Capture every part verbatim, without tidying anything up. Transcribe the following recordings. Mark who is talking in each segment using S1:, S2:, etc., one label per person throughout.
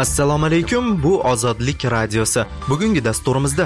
S1: Assalomu alaykum, bu Ozodlik radiosi. Bugungi dasturimizda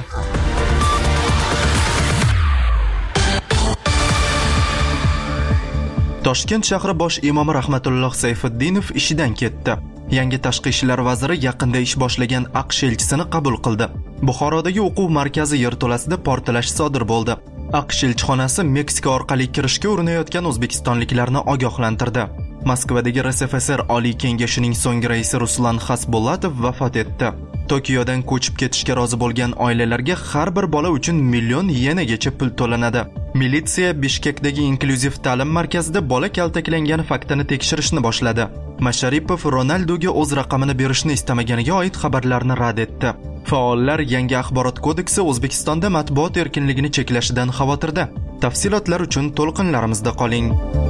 S1: Toshkent shahri bosh imomi Rahmatulloh Sayfiddinov ishidan ketdi. Yangi tashqi ishlar vaziri yaqinda ish boshlagan AQSh elchisini qabul qildi. Buxorodagi o'quv markazi yerto'lasida portlash sodir bo'ldi. AQSh elchixonasi Meksika orqali kirishga urinayotgan o'zbekistonliklarni ogohlantirdi. Moskvadagi R S F S R Oliy kengashining so'nggi raisi Ruslan Xasbulatov vafot etdi. Tokiodan ko'chib ketishga rozi bo'lgan oilalarga har bir bola uchun million yenagacha pul to'lanadi. Militsiya Bishkekdagi inklyuziv ta'lim markazida bola kaltaklangani faktini tekshirishni boshladi. Masharipov Ronaldoga o'z raqamini berishni istamaganiga oid xabarlarni rad etdi. Faollar yangi axborot kodeksi O'zbekistonda matbuot erkinligini cheklashidan xavotirda. Tafsilotlar uchun to'lqinlarimizda qoling.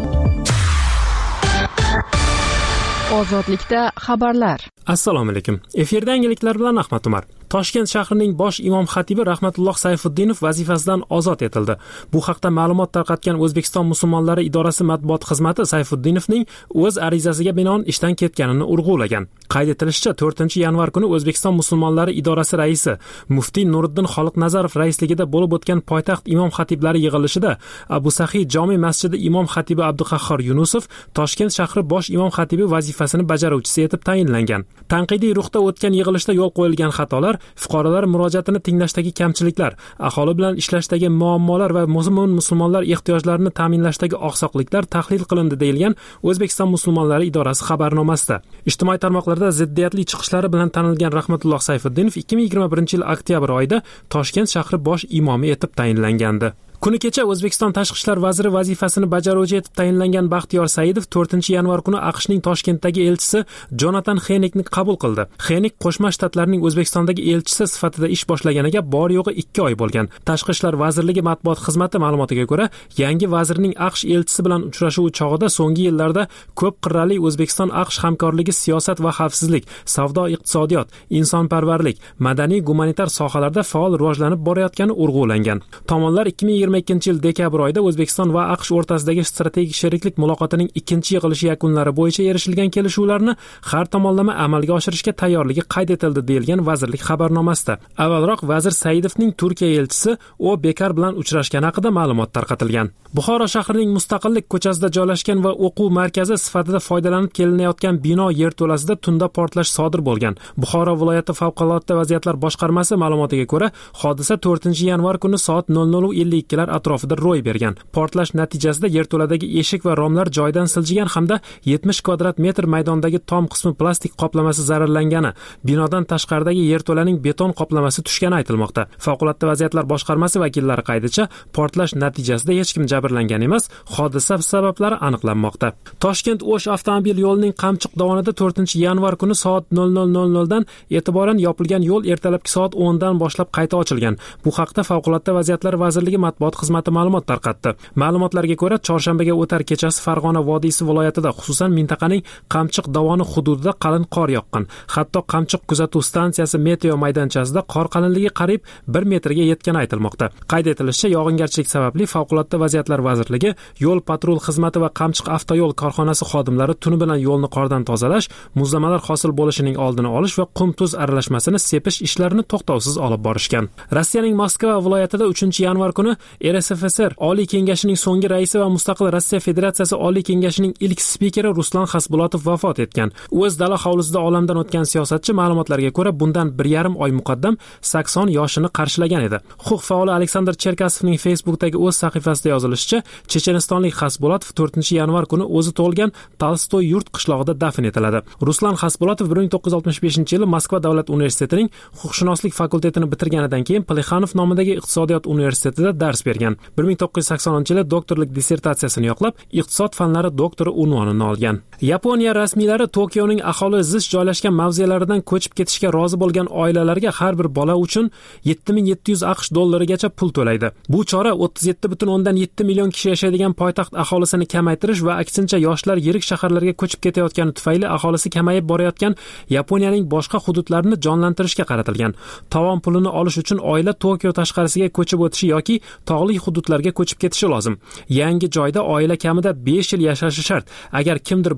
S2: Ozodlikda xabarlar.
S3: Assalomu alaykum. Efirda yangiliklar bilan Ahmad Umar. Toshkent shahrining bosh imom xatibi Rahmatulloh Sayfiddinov vazifasidan ozod etildi. Bu haqda ma'lumot tarqatgan O'zbekiston musulmonlari idorasi matbuot xizmati Sayfiddinovning o'z arizasiga binoan ishdan ketganini urg'ulagan. Qayd etilishicha, to'rtinchi yanvar kuni O'zbekiston musulmonlari idorasi raisi Muftiy Nuriddin Xoliqnazarov raisligida bo'lib o'tgan poytaxt imom xatiblari yig'ilishida Abu Sahiy Jome masjidi imom xatibi Abduqahhor Yunusov Toshkent shahri bosh imom xatibi vazifasini bajaruvchisi etib tayinlangan. Tanqidiy ruhda o'tgan yig'ilishda yo'l qo'yilgan xatolar, fuqarolar murojaatini tinglashdagi kamchiliklar, aholi bilan ishlashdagi muammolar va musulmon musulmonlar ehtiyojlarini ta'minlashdagi oqsoqliklar tahlil qilindi deyilgan O'zbekiston musulmonlari idorasi xabarnomasida. Ijtimoiy tarmoqlarda ziddiyatli chiqishlari bilan tanilgan Rahmatulloh Sayfiddinov ikki ming yigirma birinchi yil oktyabr oyida Toshkent shahri bosh imomi etib tayinlangandi. Kuni kecha O'zbekiston tashqi ishlar vaziri vazifasini bajaruvchi etib tayinlangan Baxtiyor Saidov to'rtinchi yanvar kuni AQShning Toshkentdagi elchisi Jonatan Xenikni qabul qildi. Xenik Qo'shma Shtatlarning O'zbekistondagi elchisi sifatida ish boshlaganiga bor yo'g'i ikki oy bo'lgan. Tashqi ishlar vazirligi matbuot xizmati ma'lumotiga ko'ra, yangi vazirning AQSh elchisi bilan uchrashuvi chog'ida so'nggi yillarda ko'p qirrali O'zbekiston AQSh hamkorligi siyosat va xavfsizlik, savdo-iqtisodiyot, insonparvarlik, madaniy-gumanitar sohalarda faol rivojlanib borayotgani urg'ulangan. Tomonlar ikki ming yigirma ikkinchi yil dekabr oyida O'zbekiston va AQSh o'rtasidagi strategik sheriklik muloqotining ikkinchi yig'ilishi yakunlari bo'yicha erishilgan kelishuvlarni har tomonlama amalga oshirishga tayyorligi qayd etildi deyilgan vazirlik xabarnomasida. Avvalroq vazir Saidovning Turkiya elchisi O Bekar bilan uchrashgani haqida ma'lumot tarqatilgan. Buxoro shahrining Mustaqillik ko'chasida joylashgan va o'quv markazi sifatida foydalanib kelinayotgan bino yerto'lasida tunda portlash sodir bo'lgan. Buxoro viloyati favqulodda vaziyatlar boshqarmasi ma'lumotiga ko'ra, hodisa to'rtinchi yanvar kuni soat nol nol ellik ikki lar atrofida ro'y bergan. Portlash natijasida yerto'ladagi eshik va romlar joydan siljigan hamda yetmish kvadrat metr maydondagi tom qismi plastik qoplamasi zararlangani, binodan tashqaridagi yerto'laning beton qoplamasi tushgani aytilmoqda. Favqulodda vaziyatlar boshqarmasi vakillari qaydicha, portlash natijasida hech kim jabrlangan emas, hodisa sabablari aniqlanmoqda. Toshkent O'sh avtomobil yo'lining Qamchiq dovonida to'rtinchi yanvar kuni soat nol nol nol nol dan e'tiboran yopilgan yo'l ertalabki soat o'n dan boshlab qayta ochilgan. Bu haqda Favqulodda vaziyatlar vazirligi matbuot xizmati ma'lumot tarqatdi. Ma'lumotlarga ko'ra, chorshanbaga o'tar kechasi Farg'ona vodiysi viloyatida, xususan mintaqaning Qamchiq dovoni hududida qalin qor yoqqan. Hatto Qamchiq kuzatuv stansiyasi meteo maydonchasida qor qalinligi qariyb bir metrga yetgani aytilmoqda. Qayd etilishicha, yog'ingarchilik sababli Favqulodda vaziyatlar vazirligi, yo'l patrul xizmati va Qamchiq avtoyo'l korxonasi xodimlari tuni bilan yo'lni qordan tozalash, muzlamalar hosil bo'lishining oldini olish va qum-tuz aralashmasini sepish ishlarini to'xtovsiz olib borishgan. Rossiyaning Moskva viloyatida uchinchi yanvar kuni R S F S R Oliy kengashining so'nggi raisi va Mustaqil Rossiya Federatsiyasi Oliy kengashining ilk spikeri Ruslan Xasbulatov vafot etgan. O'z dala hovlisida olamdan o'tgan siyosatchi ma'lumotlarga ko'ra, bundan bir yarim oy muqaddam sakson yoshini qarshilagan edi. Huquq faoli Aleksandr Cherkasovning Facebook'dagi o'z sahifasida yozilishicha, chechenistonlik Xasbulatov to'rtinchi yanvar kuni o'zi tug'ilgan Tolstoy yurt qishlog'ida dafn etiladi. Ruslan Xasbulatov bir ming to'qqiz yuz oltmish beshinchi yili Moskva davlat universitetining huquqshunoslik fakultetini bitirganidan keyin Plexanov nomidagi iqtisodiyot universitetida dars bergan. bir ming to'qqiz yuz saksoninchi yili doktorlik dissertatsiyasini yoqlab, iqtisod fanlari doktori unvonini olgan. Yaponiya rasmiylari Tokioning aholi zich joylashgan mavzelaridan ko'chib ketishga rozi bo'lgan oilalarga har bir bola uchun yetti ming yetti yuz AQSh dollarigacha pul to'laydi. Bu chora o'ttiz yetti butun o'ndan yetti million kishi yashaydigan poytaxt aholisini kamaytirish va aksincha yoshlar yirik shaharlarga ko'chib ketayotgani tufayli aholisi kamayib borayotgan Yaponiyaning boshqa hududlarini jonlantirishga qaratilgan. Tovon pulini olish uchun oila Tokio tashqarisiga ko'chib o'tishi yoki tog'li hududlarga ko'chib ketishi lozim. Yangi joyda oila kamida besh yil yashashi shart. Agar kimdir bu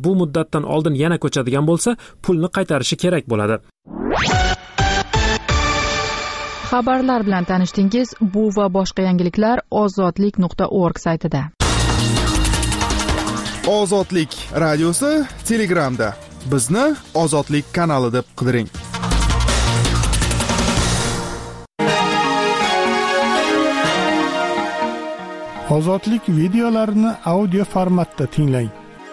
S3: bu muddatdan oldin yana ko'chadigan bo'lsa, pulni qaytarishi kerak bo'ladi.
S2: Xabarlar bilan tanishdingiz. Bu va boshqa yangiliklar ozodlik nuqta org saytida.
S4: Ozodlik radiosi Telegramda. Bizni Ozodlik kanali deb qidiring.
S5: Ozodlik videolarini audio formatda tinglang.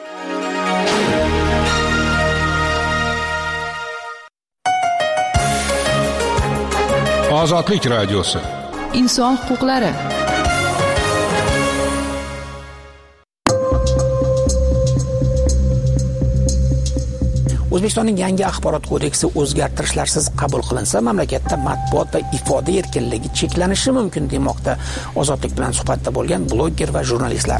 S6: Ozodlik radiosi.
S2: Inson huquqlari.
S7: O'zbekistonning yangi axborot kodeksi o'zgartirishlarsiz qabul qilinsa, mamlakatda matbuot va ifoda erkinligi cheklanishi mumkin demoqda Ozodlik bilan suhbatda bo'lgan blogger va jurnalistlar.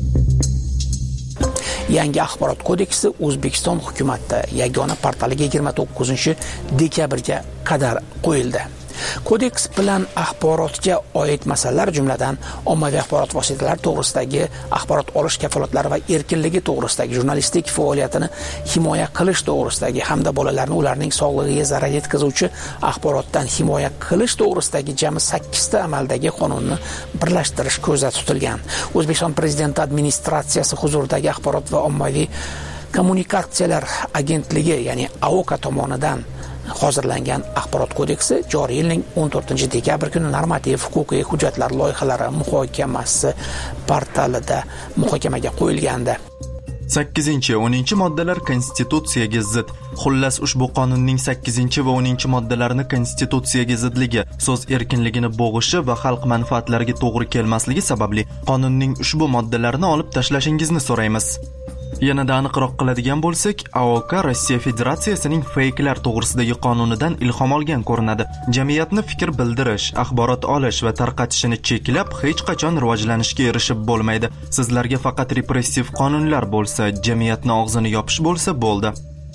S7: Yangi axborot kodeksi O'zbekiston hukumati yagona portaliga yigirma to'qqizinchi dekabrga qadar qo'yildi. Kodeks bilan axborotga oid masalalar, jumladan ommaviy axborot vositalari to'g'risidagi axborot olish kafolatlari va erkinligi to'g'risidagi jurnalistik faoliyatini himoya qilish to'g'risidagi hamda bolalarni ularning sog'lig'iga zarar yetkazuvchi axborotdan himoya qilish to'g'risidagi jami sakkiz ta amaldagi qonunni birlashtirish ko'zda tutilgan. O'zbekiston Prezidenti administratsiyasi huzuridagi axborot va ommaviy kommunikatsiyalar agentligi, ya'ni A O K tomonidan hozirlangan axborot kodeksi joriy yilning o'n to'rtinchi dekabr kuni normativ huquqiy hujjatlar loyihalari muhokamasi portalida muhokamaga qo'yilgandi.
S1: sakkizinchi va o'ninchi moddalar konstitutsiyaga zid. Xullas, ushbu qonunning sakkizinchi va o'ninchi moddalarini konstitutsiyaga zidligi, so'z erkinligini bo'g'ishi va xalq manfaatlariga to'g'ri kelmasligi sababli qonunning ushbu moddalarini olib tashlashingizni so'raymiz. Yanada aniqroq qiladigan bo'lsak, A O K Rossiya Federatsiyasining fakelar to'g'risidagi qonunidan ilhom olgan ko'rinadi. Jamiyatni fikr bildirish, axborot olish va tarqatishini cheklab, hech qachon rivojlanishga erishib bo'lmaydi. Sizlarga faqat repressiv qonunlar bo'lsa, jamiyatni og'zini yopish bo'lsa bo'ldi.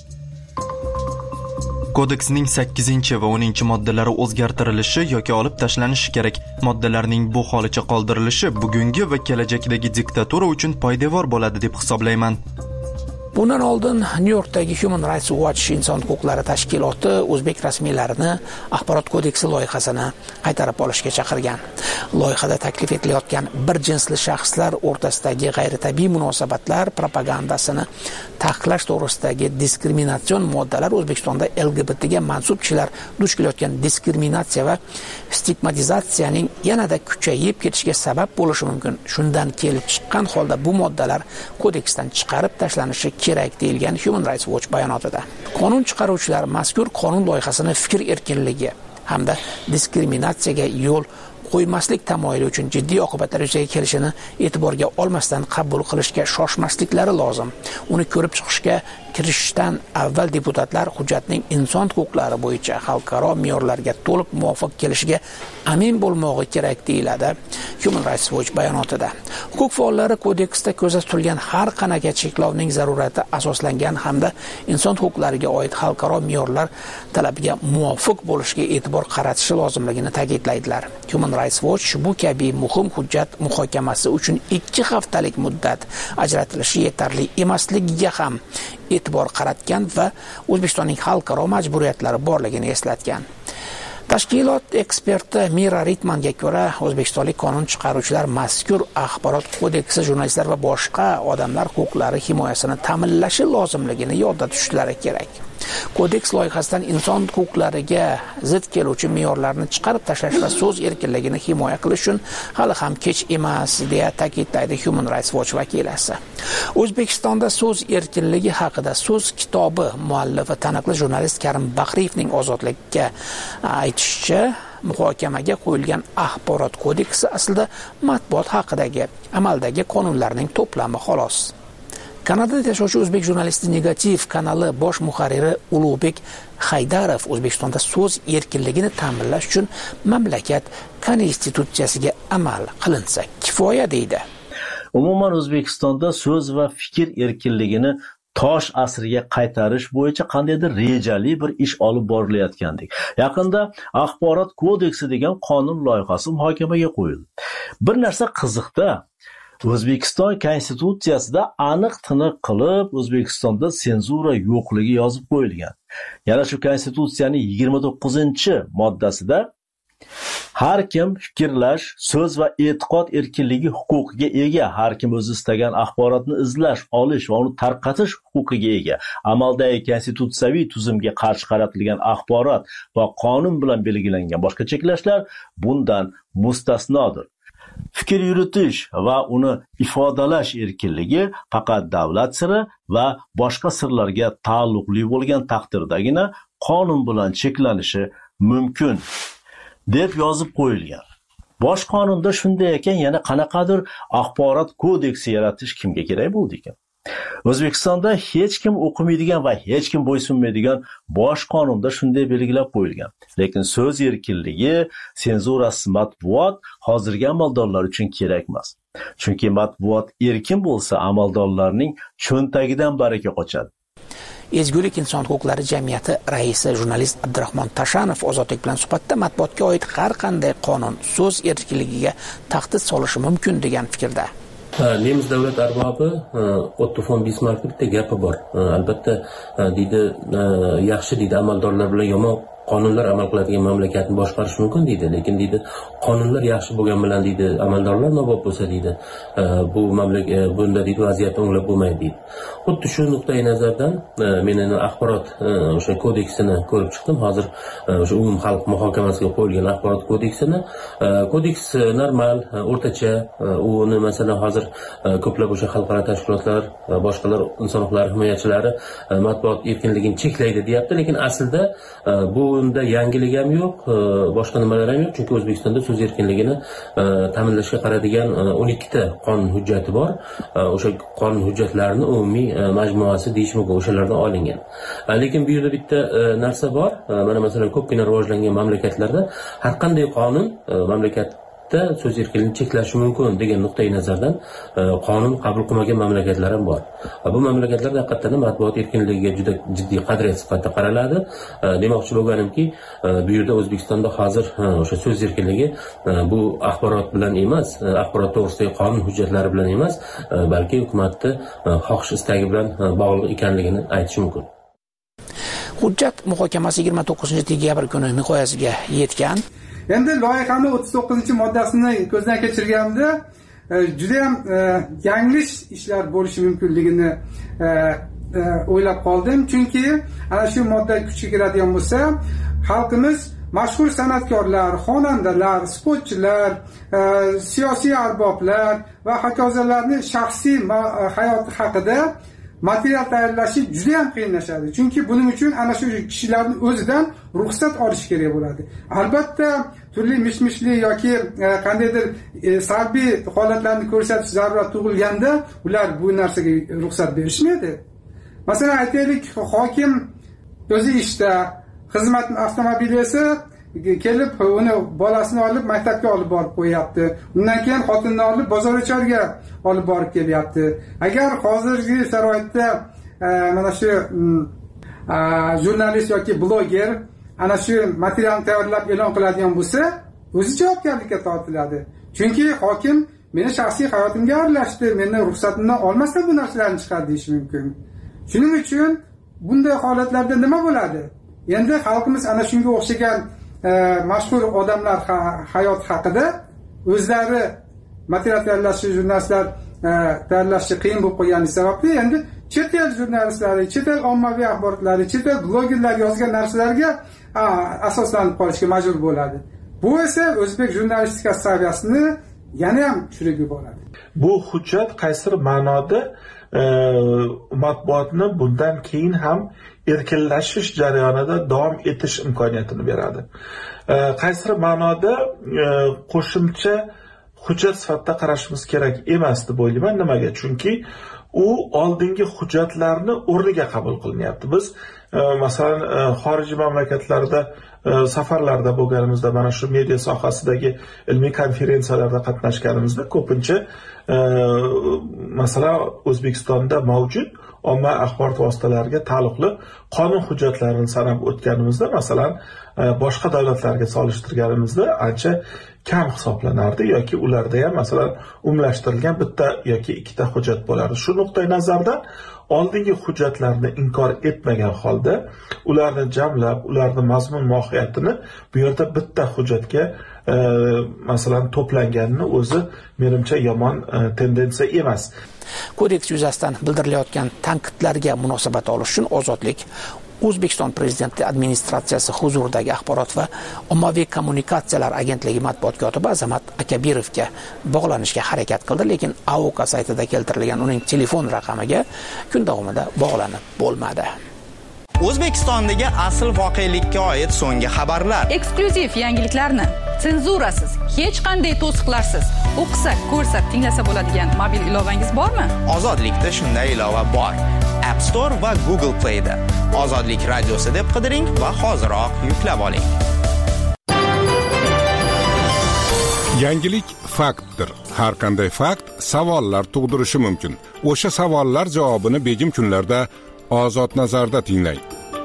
S1: Kodeksning sakkizinchi va o'ninchi moddalari o'zgartirilishi yoki olib tashlanishi kerak. Moddalarning bu holicha qoldirilishi bugungi va kelajakdagi diktatura uchun poydevor bo'ladi deb hisoblayman.
S7: Bundan oldin New Yorkdagi Human Rights Watch inson huquqlari tashkiloti o'zbek rasmiylarini axborot kodeksi loyihasini qaytarib olishga chaqirgan. Loyihada taklif etilayotgan bir jinsli shaxslar o'rtasidagi g'ayritabiiy munosabatlar propagandasini taqiqlash to'g'risidagi diskriminatsion moddalar O'zbekistonda L G B T ga mansub kishilar duch kelayotgan diskriminatsiya va stigmatizatsiyaning yanada kuchayib ketishiga sabab bo'lishi mumkin. Shundan kelib chiqqan holda bu moddalar kodeksdan chiqarib tashlanishi kerak deyilgan Human Rights Watch bayonotida. Qonun chiqaruvchilar mazkur qonun loyihasini fikr erkinligi hamda diskriminatsiyaga yo'l qo'ymaslik tamoyili uchun jiddiy oqibatlar yuzaga kelishini e'tiborga olmasdan qabul qilishga shoshmasliklari lozim. Uni ko'rib chiqishga kirishishdan avval deputatlar hujjatning inson huquqlari bo'yicha xalqaro me'yorlarga to'liq muvofiq kelishiga amin bo'lmog'i kerak deyiladi Human Rights Watch bayonotida. Huquq faollari kodeksda ko'zda tutilgan har qanaqa cheklovning zarurati asoslangan hamda inson huquqlariga oid xalqaro me'yorlar talabiga muvofiq bo'lishiga e'tibor qaratishi lozimligini ta'kidlaydilar. Human Rights Watch bu kabi muhim hujjat muhokamasi uchun ikki haftalik muddat ajratilishi yetarli emasligiga ham e'tibor qaratgan va O'zbekistonning xalqaro majburiyatlari borligini eslatgan. Tashkilot eksperti Mira Ritmanga ko'ra, o'zbekistonlik qonun chiqaruvchilar mazkur axborot kodeksi jurnalistlar va boshqa odamlar huquqlari himoyasini ta'minlashi lozimligini yodda tutishlari kerak. Kodeks loyihasidan inson huquqlariga zid keluvchi me'yorlarni chiqarib tashlash va so'z erkinligini himoya qilish uchun hali ham kech emas, deya ta'kidlaydi Human Rights Watch vakilasi. O'zbekistonda so'z erkinligi haqida so'z kitobi muallifi taniqli jurnalist Karim Baxriyevning ozodlikka aytishicha, muhokamaga qo'yilgan axborot kodeksi aslida matbuot haqidagi amaldagi qonunlarning to'plami xolos. Kanadada yashovchi o'zbek jurnalisti Negativ kanali bosh muharriri Ulug'bek Haydarov O'zbekistonda so'z erkinligini ta'minlash uchun mamlakat konstitutsiyasiga amal qilinsa kifoya deydi.
S8: Umuman O'zbekistonda so'z va fikr erkinligini tosh asriga qaytarish bo'yicha qandaydir rejali bir ish olib borilayotgandek. Yaqinda axborot kodeksi degan qonun loyihasi muhokamaga qo'yildi. Bir narsa qiziqda, O'zbekiston konstitutsiyasida aniq tiniq qilib O'zbekistonda senzura yo'qligi yozib qo'yilgan. Yana shu konstitutsiyaning yigirma to'qqizinchi moddasida har kim fikrlash, so'z va e'tiqod erkinligi huquqiga ega, har kim o'zi istagan axborotni izlash, olish va uni tarqatish huquqiga ega. Amaldagi konstitutsiyaviy tuzumga qarshi qaratilgan axborot va qonun bilan belgilangan boshqa cheklashlar bundan mustasnodir. Fikr yuritish va uni ifodalash erkinligi faqat davlat siri va boshqa sirlarga taalluqli bo'lgan taqdirdagina qonun bilan cheklanishi mumkin deb yozib qo'yilgan. Bosh qonunda shunday ekan, yana qanaqadir axborot kodeksi yaratish kimga kerak bo'ldi ekan? O'zbekistonda hech kim o'qimaydigan va hech kim bo'ysunmaydigan bosh qonunda shunday belgilab qo'yilgan. Lekin so'z erkinligi, senzurasiz matbuot hozirgi amaldorlar uchun kerak emas. Chunki matbuot erkin bo'lsa, amaldorlarning cho'ntagidan baraka qochadi.
S7: Ezgulik inson huquqlari jamiyati raisi jurnalist Abdurahmon Tashanov Ozodlik bilan suhbatda matbuotga oid har qanday qonun so'z erkinligiga tahdid solishi mumkin degan fikrda.
S6: Nemis davlat arbobi Otto von Bismarckning bitta gapi bor. Albatta deydi, yaxshi deydi, amaldorlar bilan yomon qonunlar amal qiladigan mamlakatni boshqarish mumkin deydi, lekin deydi, qonunlar yaxshi bo'lgan bilan deydi, amaldorlar nobop bo'lsa deydi, bu mamlakat bunda deydi vaziyatni o'nglab bo'lmaydi deydi. Xuddi shu nuqtai nazardan men axborot o'sha kodeksini ko'rib chiqdim. Hozir o'sha umum xalq muhokamasiga qo'yilgan axborot kodeksini, kodeks normal, o'rtacha, uni masalan hozir ko'plab o'sha xalqaro tashkilotlar, boshqalar inson huquqlari himoyachilari matbuot erkinligini cheklaydi deyapti, lekin aslida bu unda yangilik ham yo'q, boshqa nimalar ham yo'q, chunki O'zbekistonda so'z erkinligini ta'minlashga qaradigan o'n ikkita qonun hujjati bor. O'sha qonun hujjatlarini umumiy majmuasi deyish mumkin, o'shalardan olingan. Lekin bu yerda bitta narsa bor. Mana masalan ko'pgina rivojlangan mamlakatlarda har qanday qonun mamlakat so'z erkinligini cheklashi mumkin degan nuqtai nazardan qonun qabul qilmagan mamlakatlar ham bor. Bu mamlakatlarda haqiqatan matbuot erkinligiga juda jiddiy qadriyat sifatida qaraladi. Demoqchi bo'lganimki, bu yerda O'zbekistonda hozir o'sha so'z erkinligi bu axborot bilan emas, axborot to'g'risidagi qonun hujjatlari bilan emas, balki hukumatning xohish istagi bilan bog'liq ekanligini aytish mumkin.
S7: Hujjat muhokamasi yigirma to'qqizinchi dekabr kuni nihoyasiga yetgan.
S9: Endi loyihaning o'ttiz to'qqizinchi moddasini ko'zdan kechirganimda juda ham yanglish ishlar bo'lishi mumkinligini o'ylab qoldim. Chunki ana shu modda kuchga kiradigan bo'lsa, xalqimiz mashhur san'atkorlar, xonandalar, sportchilar, siyosiy arboblar va hokazolarning shaxsiy hayoti haqida material tayyorlashi juda ham qiyinlashadi. Chunki buning uchun ana shu kishilarning o'zidan ruxsat olish kerak bo'ladi. Albatta, turli mishmishli yoki qandaydir salbiy holatlarni ko'rsatish zarurat tug'ilganda ular bu narsaga ruxsat berishmaydi. Masalan, aytaylik, hokim o'zi ishda, xizmat avtomobili esa kelib uni bolasini olib maktabga olib borib qo'yapti. Undan keyin xotinini olib bozorga olib borib kelyapti. Agar hozirgi sharoitda mana shu jurnalist yoki bloger ana shu materialni tayyorlab e'lon qiladigan bo'lsa, o'zi javobgarlikka tortiladi. Chunki hokim meni shaxsiy hayotimga aralashdi, meni ruxsatimdan olmasdan bu narsalarni chiqardi deyish mumkin. Shuning uchun bunday holatlarda nima bo'ladi? Endi xalqimiz ana shunga o'xshagan mashhur odamlar hayoti haqida o'zlari material tayyorlashi, jurnalistlar tayyorlashi qiyin bo'lib qolgani sababli endi chet el jurnalistlari, chet el ommaviy axborotlari, chet el blogerlar yozgan narsalarga asoslanib qolishga majbur bo'ladi. Bu esa o'zbek jurnalistikasi saviyasini yana ham tushirib yuboradi.
S10: Bu hujjat qaysi ma'noda matbuotni bundan keyin ham erkinlashish jarayonida davom etish imkoniyatini beradi. Qaysi ma'noda qo'shimcha hujjat sifatida qarashimiz kerak emas deb o'ylayman. Nimaga? Chunki u oldingi hujjatlarni o'rniga qabul qilinyapti. Biz masalan xorijiy mamlakatlarda safarlarda bo'lganimizda, mana shu media sohasidagi ilmiy konferensiyalarda qatnashganimizda ko'pincha masalan O'zbekistonda mavjud ommaviy axborot vositalariga taalluqli qonun hujjatlarini sanab o'tganimizda, masalan, boshqa davlatlarga solishtirganimizda ancha kam hisoblanardi yoki ularda ham masalan umumlashtirilgan bitta yoki ikkita hujjat bo'lardi. Shu nuqtai nazardan oldingi hujjatlarni inkor etmagan holda ularni jamlab, ularni mazmun mohiyatini bu yerda bitta hujjatga e, masalan to'planganini o'zi menimcha yomon e, tendensiya emas.
S7: Kodeks yuzasidan bildirilayotgan tanqidlarga munosabat olish uchun Ozodlik O'zbekiston Prezidenti administratsiyasi huzuridagi axborot va ommaviy kommunikatsiyalar agentligi matbuot kotibi Azamat Akabirovga bog'lanishga harakat qildi, lekin A O K saytida keltirilgan uning telefon raqamiga kun davomida bog'lanib bo'lmadi.
S11: O'zbekistondagi asl voqelikka oid so'nggi xabarlar,
S12: eksklyuziv yangiliklarni senzurasiz, hech qanday to'siqlarsiz o'qisak, ko'rsak, tinglasa bo'ladigan mobil ilovangiz bormi?
S11: Ozodlikda shunday ilova bor. App Store va Google Play da Ozodlik radiosi deb qidiring va hoziroq yuklab oling.
S13: Yangilik faktdir. Har qanday fakt savollar tug'dirishi mumkin. O'sha savollar javobini begim kunlarda Ozod nazarda tinglang.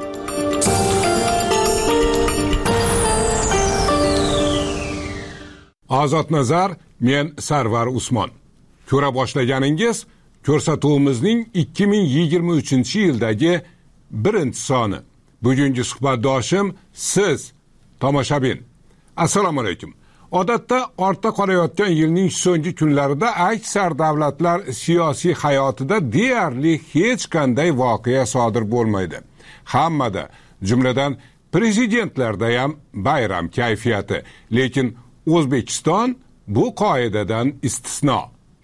S13: Ozod nazar, men Sarvar Usmon. Ko'ra boshlaganingiz ko'rsatuvimizning ikki ming yigirma uchinchi yildagi birinchi soni. Bugungi suhbatdoshim siz, tomoshabin. Assalomu alaykum. Odatda ortda qolayotgan yilning so'nggi kunlarida aksar davlatlar siyosiy hayotida deyarli hech qanday voqea sodir bo'lmaydi. Hammada, jumladan prezidentlarda ham bayram kayfiyati, lekin O'zbekiston bu qoidadan istisno.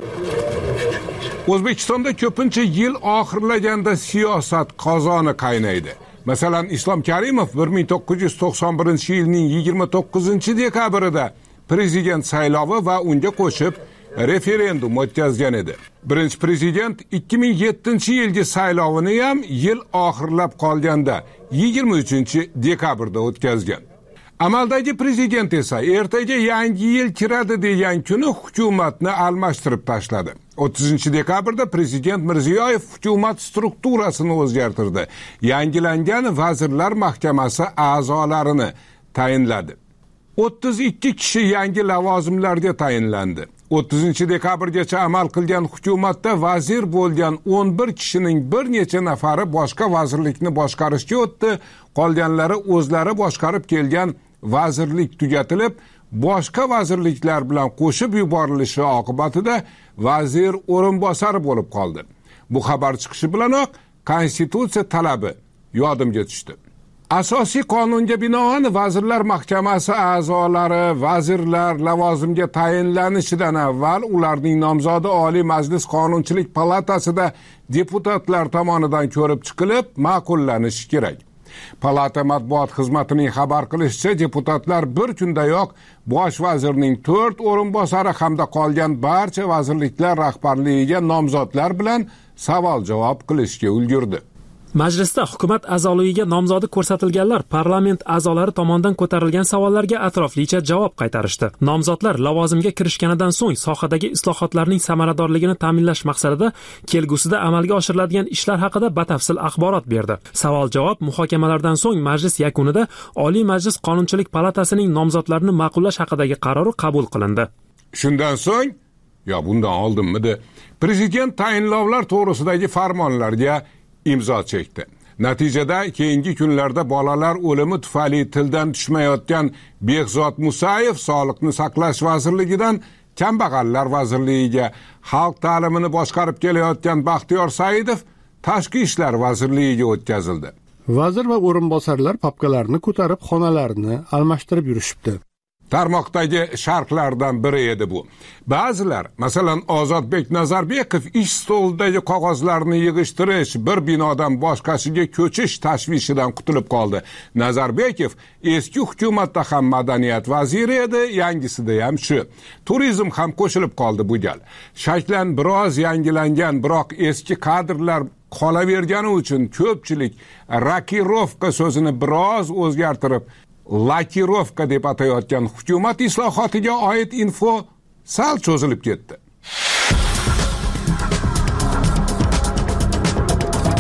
S13: O'zbekistonda ko'pincha yil oxirlaganda siyosat qozoni qaynaydi. Masalan, Islom Karimov bir ming to'qqiz yuz to'qson birinchi yilning yigirma to'qqizinchi dekabrida prezident saylovi va unga qo'shib referendum o'tkazgan edi. Birinchi prezident ikki ming yettinchi yilgi saylovini ham yil oxirlab qolganda yigirma uchinchi dekabrda o'tkazgan. Amaldagi prezident esa ertaga yangi yil kiradi degan kuni hukumatni almashtirib tashladi. o'ttizinchi dekabrda prezident Mirziyoyev hukumat strukturasini o'zgartirdi. Yangilangan vazirlar mahkamasi a'zolarini tayinladi. o'ttiz ikki kishi yangi lavozimlarga tayinlandi. o'ttizinchi dekabrgacha amal qilgan hukumatda vazir bo'lgan o'n bir kishining bir necha nafari boshqa vazirlikni boshqarishga o'tdi. Qolganlari o'zlari boshqarib kelgan vazirlik tugatilib, boshqa vazirliklar bilan qo'shib yuborilishi oqibatida vazir o'rinbosari bo'lib qoldi. Bu xabar chiqishi bilanoq konstitutsiya talabi yodimga tushdi. Asosiy qonunga binoan Vazirlar Mahkamasi a'zolari vazirlar lavozimga tayinlanishidan avval ularning nomzodi Oliy Majlis Qonunchilik palatasida deputatlar tomonidan ko'rib chiqilib, ma'qullanishi kerak. Palata matbuot xizmatining xabar qilishicha, deputatlar bir kundayoq bosh vazirning to'rt o'rinbosari hamda qolgan barcha vazirliklar rahbarligiga nomzodlar bilan savol-javob qilishga ulgurdi.
S3: Majlisda hukumat a'zoligiga nomzodi ko'rsatilganlar parlament a'zolari tomonidan ko'tarilgan savollarga atroflicha javob qaytarishdi. Nomzodlar lavozimga kirishganidan so'ng sohadagi islohotlarning samaradorligini ta'minlash maqsadida kelgusida amalga oshiriladigan ishlar haqida batafsil axborot berdi. Savol-javob muhokamalardan so'ng majlis yakunida Oliy Majlis Qonunchilik palatasining nomzodlarini ma'qullash haqidagi qarori qabul qilindi.
S13: Shundan so'ng, yo bundan oldinmidi, prezident tayinlovlar to'g'risidagi farmonlarga imzo chekdi. Natijada keyingi kunlarda bolalar o'limi tufayli tildan tushmayotgan Behzod Musayev Sog'liqni saqlash vazirligidan Kambag'allar vazirligiga, xalq ta'limini boshqarib kelayotgan Baxtiyor Saidov Tashqi ishlar vazirligiga o'tkazildi.
S5: Vazir va o'rinbosarlar papkalarni ko'tarib xonalarini almashtirib yurishibdi.
S13: Tarmoqdagi sharhlardan biri edi bu. Ba'zilar, masalan, Ozodbek Nazarbekov ish stolidagi qog'ozlarni yig'ishtirish, bir binodan boshqasiga ko'chish tashvishidan qutulib qoldi. Nazarbekov eski hukumatda ham madaniyat vaziri edi, yangisida ham shu. Turizm ham qo'shilib qoldi bu gal. Shaklan biroz yangilangan, biroq eski kadrlar qolavergani uchun ko'pchilik rakirovka so'zini biroz o'zgartirib lakirovka deb atayotgan hukumat islohotiga oid info sal cho'zilib ketdi.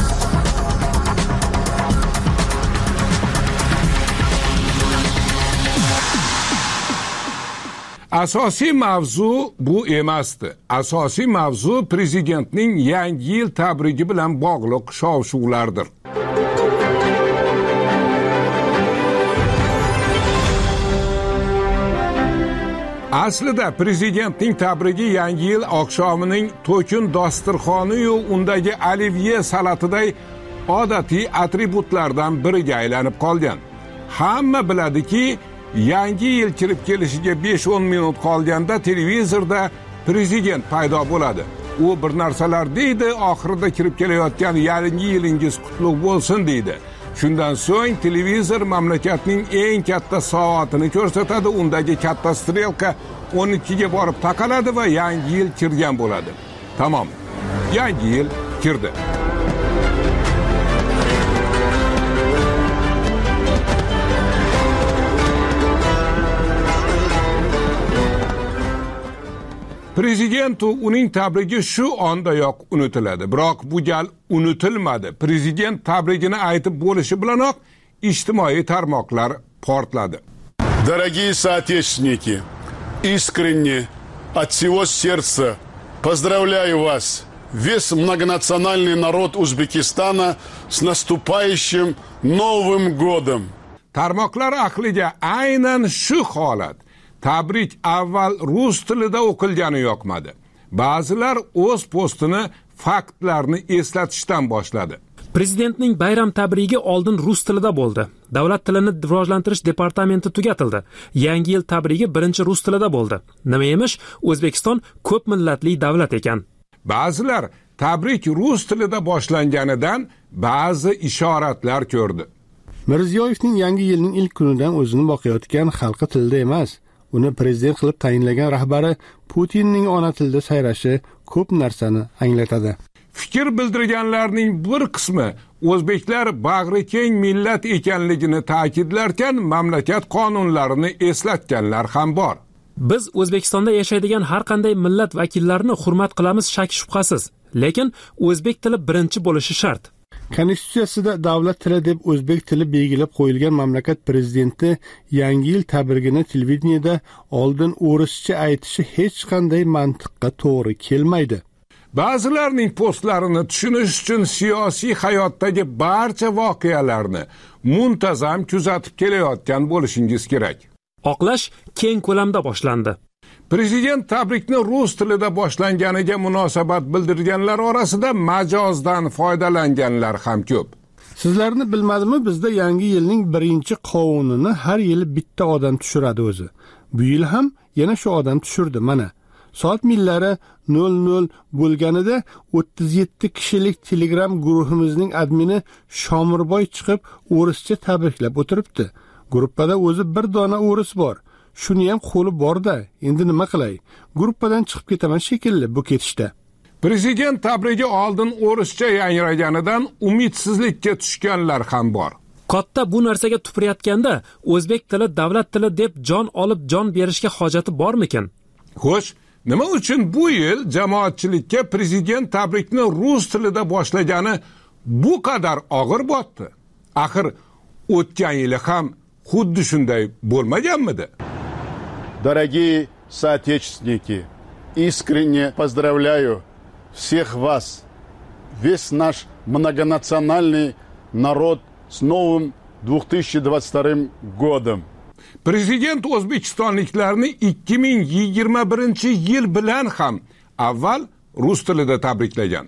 S13: asosiy mavzu bu emasdi. Asosiy mavzu prezidentning yangi yil tabrigi bilan bog'liq shov-shuvlardir. Aslida prezidentning tabrigi yangi yil oqshomining to'kin dasturxoni-yu undagi olivye salatiday odatiy atributlardan biriga aylanib qolgan. Hamma biladiki, yangi yil kirib kelishiga besh o'n minut qolganda televizorda prezident paydo bo'ladi. U bir narsalar deydi, oxirida kirib kelayotgan yangi yilingiz qutlug' bo'lsin deydi. Shundan so'ng televizor mamlakatning eng katta soatini ko'rsatadi. Undagi katta strelka o'n ikkiga borib taqaladi va yangi yil kirgan bo'ladi. Tamom. Yangi yil kirdi. Prezident uning tabrigi shu ondayoq unutiladi. Biroq bu gal unutilmadi. Prezident tabrigini aytib bo'lishi bilanoq ijtimoiy tarmoqlar portladi.
S14: Дорогие соотечественники, искренне от всего сердца поздравляю вас, весь многонациональный народ Узбекистана, с наступающим Новым годом.
S13: Tarmoqlar aqliga aynan shu holat. Tabrik avval rus tilida o'qilgani yoqmadi. Ba'zilar o'z postini faktlarni eslatishdan boshladi.
S3: Prezidentning bayram tabrigi oldin rus tilida bo'ldi. Davlat tilini rivojlantirish departamenti tugatildi. Yangi yil tabrigi birinchi rus tilida bo'ldi. Nima emish, O'zbekiston ko'p millatli davlat ekan.
S13: Ba'zilar tabrik rus tilida boshlanganidan ba'zi ishoratlar ko'rdi.
S5: Mirziyoyevning yangi yilning ilk kunidan o'zini boqayotgan xalqi tilida emas, uni prezident qilib tayinlagan rahbari Putinning ona tilida sayrashi ko'p narsani anglatadi.
S13: Fikr bildirganlarning bir qismi o'zbeklar bag'ri keng millat ekanligini ta'kidlarkan, mamlakat qonunlarini eslatganlar ham bor.
S3: Biz O'zbekistonda yashaydigan har qanday millat vakillarini hurmat qilamiz, shak shubhasiz, lekin o'zbek tili birinchi bo'lishi shart.
S5: Konstitutsiyasida davlat tili deb o'zbek tili belgilab qo'yilgan mamlakat prezidenti yangi yil tabrigini televideniyada oldin o'rischa aytishi hech qanday mantiqqa to'g'ri kelmaydi.
S13: Ba'zilarning postlarini tushunish uchun siyosiy hayotdagi barcha voqealarni muntazam kuzatib kelayotgan bo'lishingiz kerak.
S3: Oqlash keng ko'lamda boshlandi.
S13: Prezident tabrikni rus tilida boshlanganiga munosabat bildirganlar orasida majozdan foydalanganlar ham ko'p.
S5: Sizlarni bilmadimmi, bizda yangi yilning birinchi qovunini har yili bitta odam tushiradi o'zi. Bu yil ham yana shu odam tushirdi mana. Soat millari nol nol bo'lganida o'ttiz yetti kishilik Telegram guruhimizning admini Shomirboy chiqib o'rischa tabriklab o'tiribdi. Gruppada o'zi bir dona o'ris bor. Shuni ham qo'li bor-da, endi nima qilay? Gruppadan chiqib ketaman shekilli bu ketishda.
S13: Prezident tabrigi oldin o'rischa yangraganidan umidsizlikka tushganlar ham bor.
S3: Katta bu narsaga tupurayotganda o'zbek tili davlat tili deb jon olib jon berishga hojati bormikin?
S13: Xo'sh, nima uchun bu yil jamoatchilikka prezident tabrikni rus tilida boshlagani bu qadar og'ir botdi? Axir o'tgan yili ham xuddi shunday bo'lmaganmidi?
S14: Дорогие соотечественники, искренне поздравляю всех вас, весь наш многонациональный народ с новым две тысячи двадцать вторым годом.
S13: Prezident o'zbekistonliklarni ikki ming yigirma birinchi yil bilan ham avval rus tilida tabriklagan.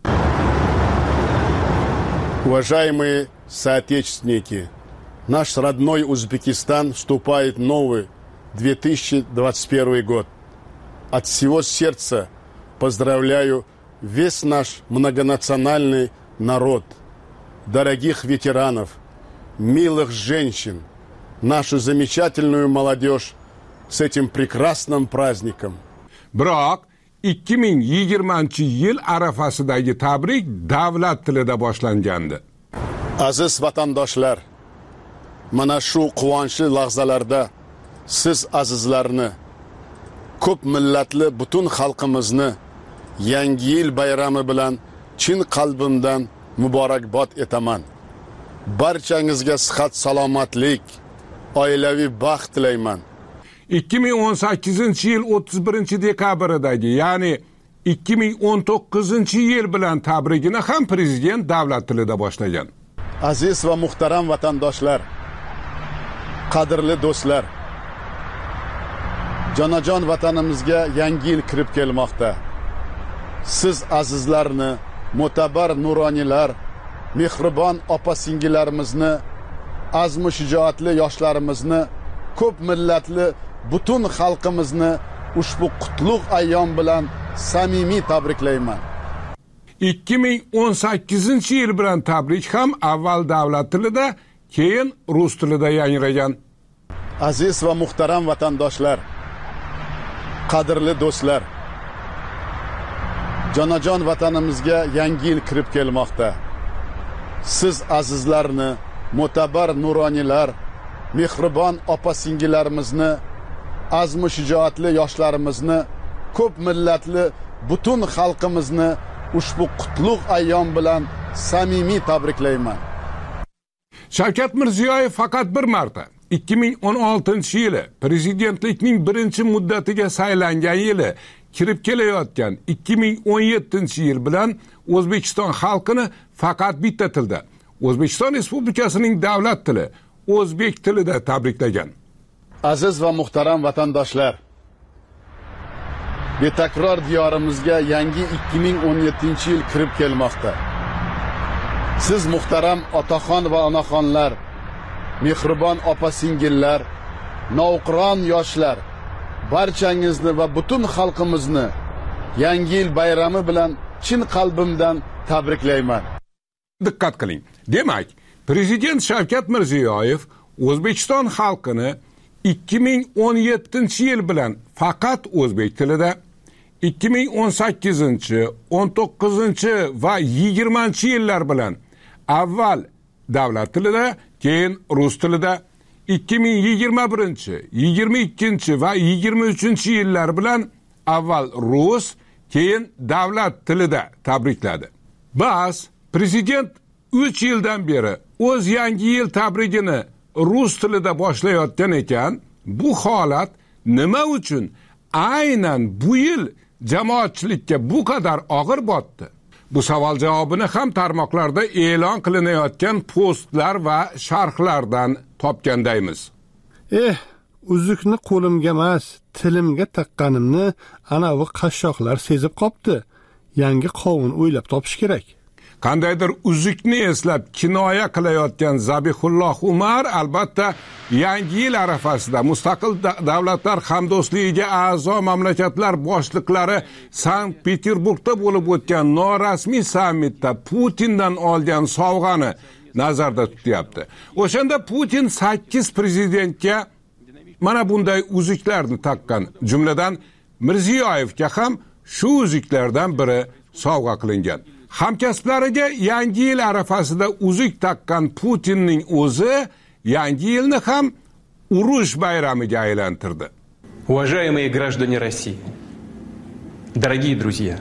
S14: Уважаемые соотечественники, наш родной Узбекистан вступает в новый две тысячи двадцать первый год. От всего сердца поздравляю весь наш многонациональный народ, дорогих ветеранов, милых женщин, нашу замечательную молодежь с этим прекрасным праздником.
S13: Biroq ikki ming yigirmanchi yil arafasidagi tabrik davlat tilida boshlangandi.
S14: Aziz vatandoshlar, mana shu quvonchli lahzalarda siz azizlarni, ko'p millatli butun xalqimizni yangi yil bayrami bilan chin qalbimdan muborakbod etaman. Barchangizga sihat, salomatlik, oilaviy baxt tilayman.
S13: ikki ming o'n sakkizinchi yil o'ttiz birinchi dekabrdagi, ya'ni ikki ming o'n to'qqizinchi yil bilan tabrigini ham prezident davlat tilida boshlagan.
S14: Aziz va muhtaram vatandoshlar, qadrli do'stlar, jonajon vatanimizga yangi yil kirib kelmoqda. Siz azizlarni, mo'tabar nuroniylar, mehribon opa-singillarimizni, azmu shijoatli yoshlarimizni, ko'p millatli butun xalqimizni ushbu qutlug' ayyom bilan samimiy tabriklayman.
S13: ikki ming o'n sakkizinchi yil bilan tabrik ham avval davlat tilida, keyin rus tilida yangragan.
S14: Aziz va muhtaram vatandoshlar, qadrli do'stlar, jonajon vatanimizga yangi yil kirib kelmoqda. Siz azizlarni, mo'tabar nuroniylar, mehribon opa-singillarimizni, azmu shijoatli yoshlarimizni, ko'p millatli butun xalqimizni ushbu qutlug' ayyom bilan samimiy tabriklayman.
S13: Shavkat Mirziyoyev faqat bir marta ikki ming o'n oltinchi yili prezidentlikning birinchi muddatiga saylangan yili kirib kelayotgan ikki ming o'n yettinchi yil bilan O'zbekiston xalqini faqat bitta tilda, O'zbekiston Respublikasining davlat tili, o'zbek tilida tabriklagan.
S14: Aziz va muhtaram vatandoshlar, betakror diyorimizga yangi ikki ming o'n yettinchi yil kirib kelmoqda. Siz muhtaram otaxon va onaxonlar, mehribon opa-singillar, novqiron yoshlar, barchangizni va butun xalqimizni yangi yil bayrami bilan chin qalbimdan tabriklayman.
S13: Diqqat qiling. Demak, prezident Shavkat Mirziyoyev O'zbekiston xalqini ikki ming o'n yettinchi yil bilan faqat o'zbek tilida, ikki ming o'n sakkizinchi, o'n to'qqizinchi va yigirmanchi yillar bilan avval davlat tilida, keyin rus tilida, ikki ming yigirma birinchi, yigirma ikkinchi va yigirma uchinchi yillar bilan avval rus, keyin davlat tilida tabrikladi. Bas, prezident uch yildan beri o'z yangi yil tabrigini rus tilida boshlayotgan ekan, bu holat nima uchun aynan bu yil jamoatchilikka bu qadar og'ir botdi? Bu savol javobini ham tarmoqlarda e'lon qilinayotgan postlar va sharhlardan topgandaymiz.
S5: Eh, uzukni qo'limga emas, tilimga taqqanimni ana bu qashshoqlar sezib qopti. Yangi qovun o'ylab topish kerak.
S13: Qandaydir uzukni eslab kinoya qilayotgan Zabihulloh Umar albatta yangi yil arafasida mustaqil davlatlar hamdo'stligiga a'zo mamlakatlar boshliqlari Sankt-Peterburgda bo'lib o'tgan norasmiy sammitda Putindan olgan sovg'ani nazarda tutyapti. O'shanda Putin sakkiz prezidentga mana bunday uzuklarni taqqan, jumladan Mirziyoyevga ham shu uzuklardan biri sovg'a qilingan. Hamkasblariga yangi yil arafasida uzuk taqqan Putinning o'zi yangi yilni ham urush bayramiga aylantirdi.
S15: Уважаемые граждане России, дорогие друзья,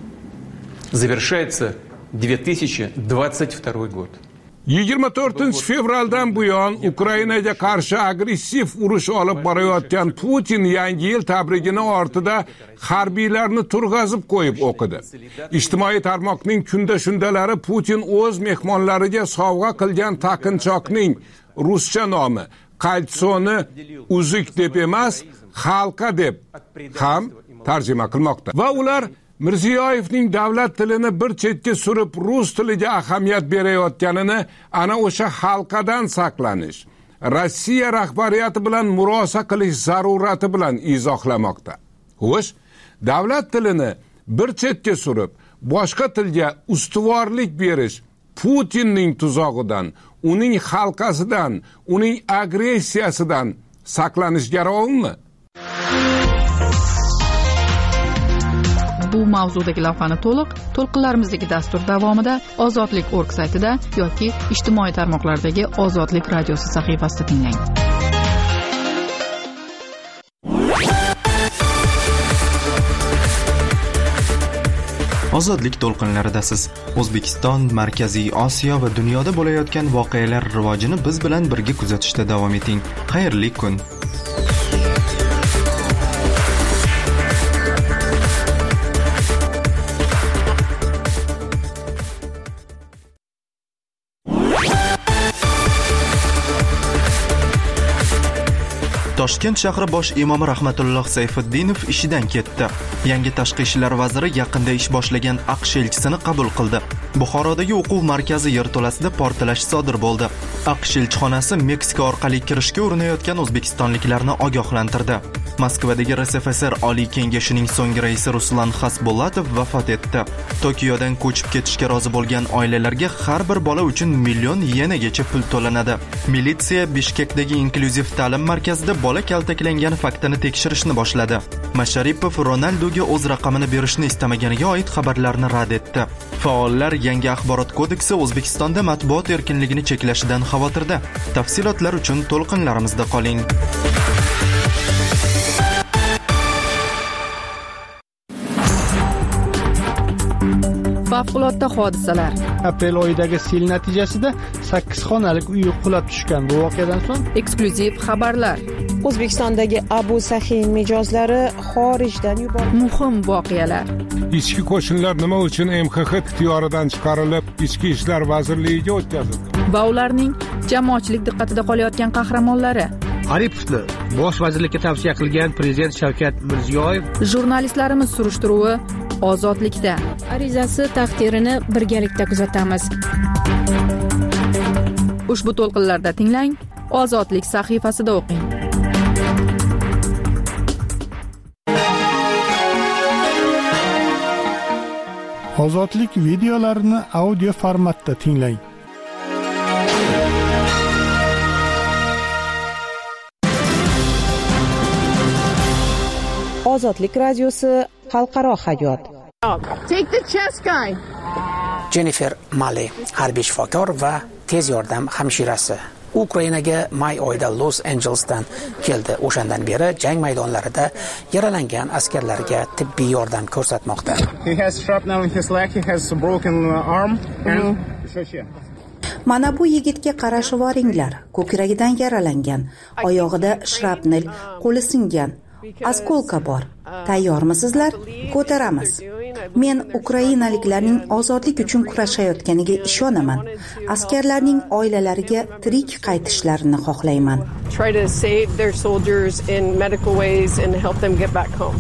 S15: завершается две тысячи двадцать второй год.
S13: yigirma to'rtinchi fevraldan buyon Ukrainaga qarshi agressiv urush olib borayotgan Putin yangi yil tabrigini ortida harbiylarni turg'azib qo'yib o'qidi. Ijtimoiy tarmoqning kunda shundalari Putin o'z mehmonlariga sovg'a qilgan taqinchoqning ruscha nomi qaltsoni uzuk deb emas, xalqa deb ham tarjima qilmoqda. Va ular Mirziyoyevning davlat tilini bir chetga surib rus tiliga ahamiyat berayotganini ana o'sha halqadan saqlanish, Rossiya rahbariyati bilan murosa qilish zarurati bilan izohlamoqda. Xo'sh, davlat tilini bir chetga surib boshqa tilga ustuvorlik berish Putinning tuzog'idan, uning halqasidan, uning agressiyasidan saqlanish garovimi?
S2: Bu mavzudagi lavhani to'liq to'lqinlarimizdagi dastur davomida ozodlik nokta org saytida yoki ijtimoiy tarmoqlardagi Ozodlik radiosi sahifasida tinglang.
S1: Ozodlik to'lqinlaridasiz. O'zbekiston, Markaziy Osiyo va dunyoda bo'layotgan voqealar rivojini biz bilan birga kuzatishda davom eting. Xayrli kun. Toshkent shahri bosh imomi Rahmatulloh Sayfiddinov ishidan ketdi. Yangi tashqi ishlar vaziri yaqinda ish boshlagan AQSh elchisini qabul qildi. Buxorodagi o'quv markazi yerto'lasida portlash sodir bo'ldi. AQSh elchixonasi Meksika orqali kirishga urinayotgan o'zbekistonliklarni ogohlantirdi. Moskvadagi R S F S R Oliy Kengashining so'nggi raisi Ruslan Xasbullatov vafot etdi. Tokiodan ko'chib ketishga rozi bo'lgan oilalarga har bir bola uchun million yenagacha pul to'lanadi. Militsiya Bishkekdagi inklyuziv ta'lim markazida bola kaltaklangani faktini tekshirishni boshladi. Masharipov Ronaldoga o'z raqamini berishni istamaganiga oid xabarlarni rad etdi. Faollar yangi axborot kodeksi O'zbekistonda matbuot erkinligini cheklashidan xavotirda. Tafsilotlar uchun to'lqinlarimizda qoling.
S2: Favqulodda hodisalar.
S5: Aprel oyidagi sel natijasida sakkiz xonalik uy qulab tushgan. Bu voqeadan so'ng
S2: eksklyuziv xabarlar.
S16: O'zbekistondagi Abu Sahin mijozlari xorijdan yuborildi.
S2: Muhim voqealar.
S13: Ichki qo'shinlar nima uchun M X X ixtiyoridan chiqarilib, Ichki ishlar vazirligiga o'tkazildi?
S2: Va ularning jamoatchilik diqqatida qolayotgan qahramonlari.
S17: Aripovni bosh vazirlikka tavsiya qilgan prezident Shavkat Mirziyoyev.
S2: Jurnalistlarimiz surishtiruvi Ozodlikda.
S16: Arizasi taqdirini birgalikda kuzatamiz.
S2: Ushbu to'lqinlarda tinglang, Ozodlik sahifasida o'qing.
S5: Ozodlik videolarini audio formatda tinglang.
S16: Ozodlik radiosi xalqaro hayot.
S18: Take the chest guy.
S7: Jennifer Malley, harbiy shifokor va tez yordam hamshirasi. Ukrainaga may oyida Los Angelesdan keldi. O'shandan beri jang maydonlarida yaralangan askarlarga tibbiy yordam ko'rsatmoqda.
S19: He has shrapnel in his leg, he has a broken arm and
S20: Mana bu yigitga qarashib boringlar. Ko'kragidan yaralangan, oyog'ida shrapnel, qo'li singan. Askolka bor. Tayyormisizlar? Ko'taramiz. Men ukrainaliklarning ozodlik uchun kurashayotganiga ishonaman. Askarlarning oilalariga tirik qaytishlarini xohlayman.
S18: Try to save their soldiers in medical ways and help them get back home.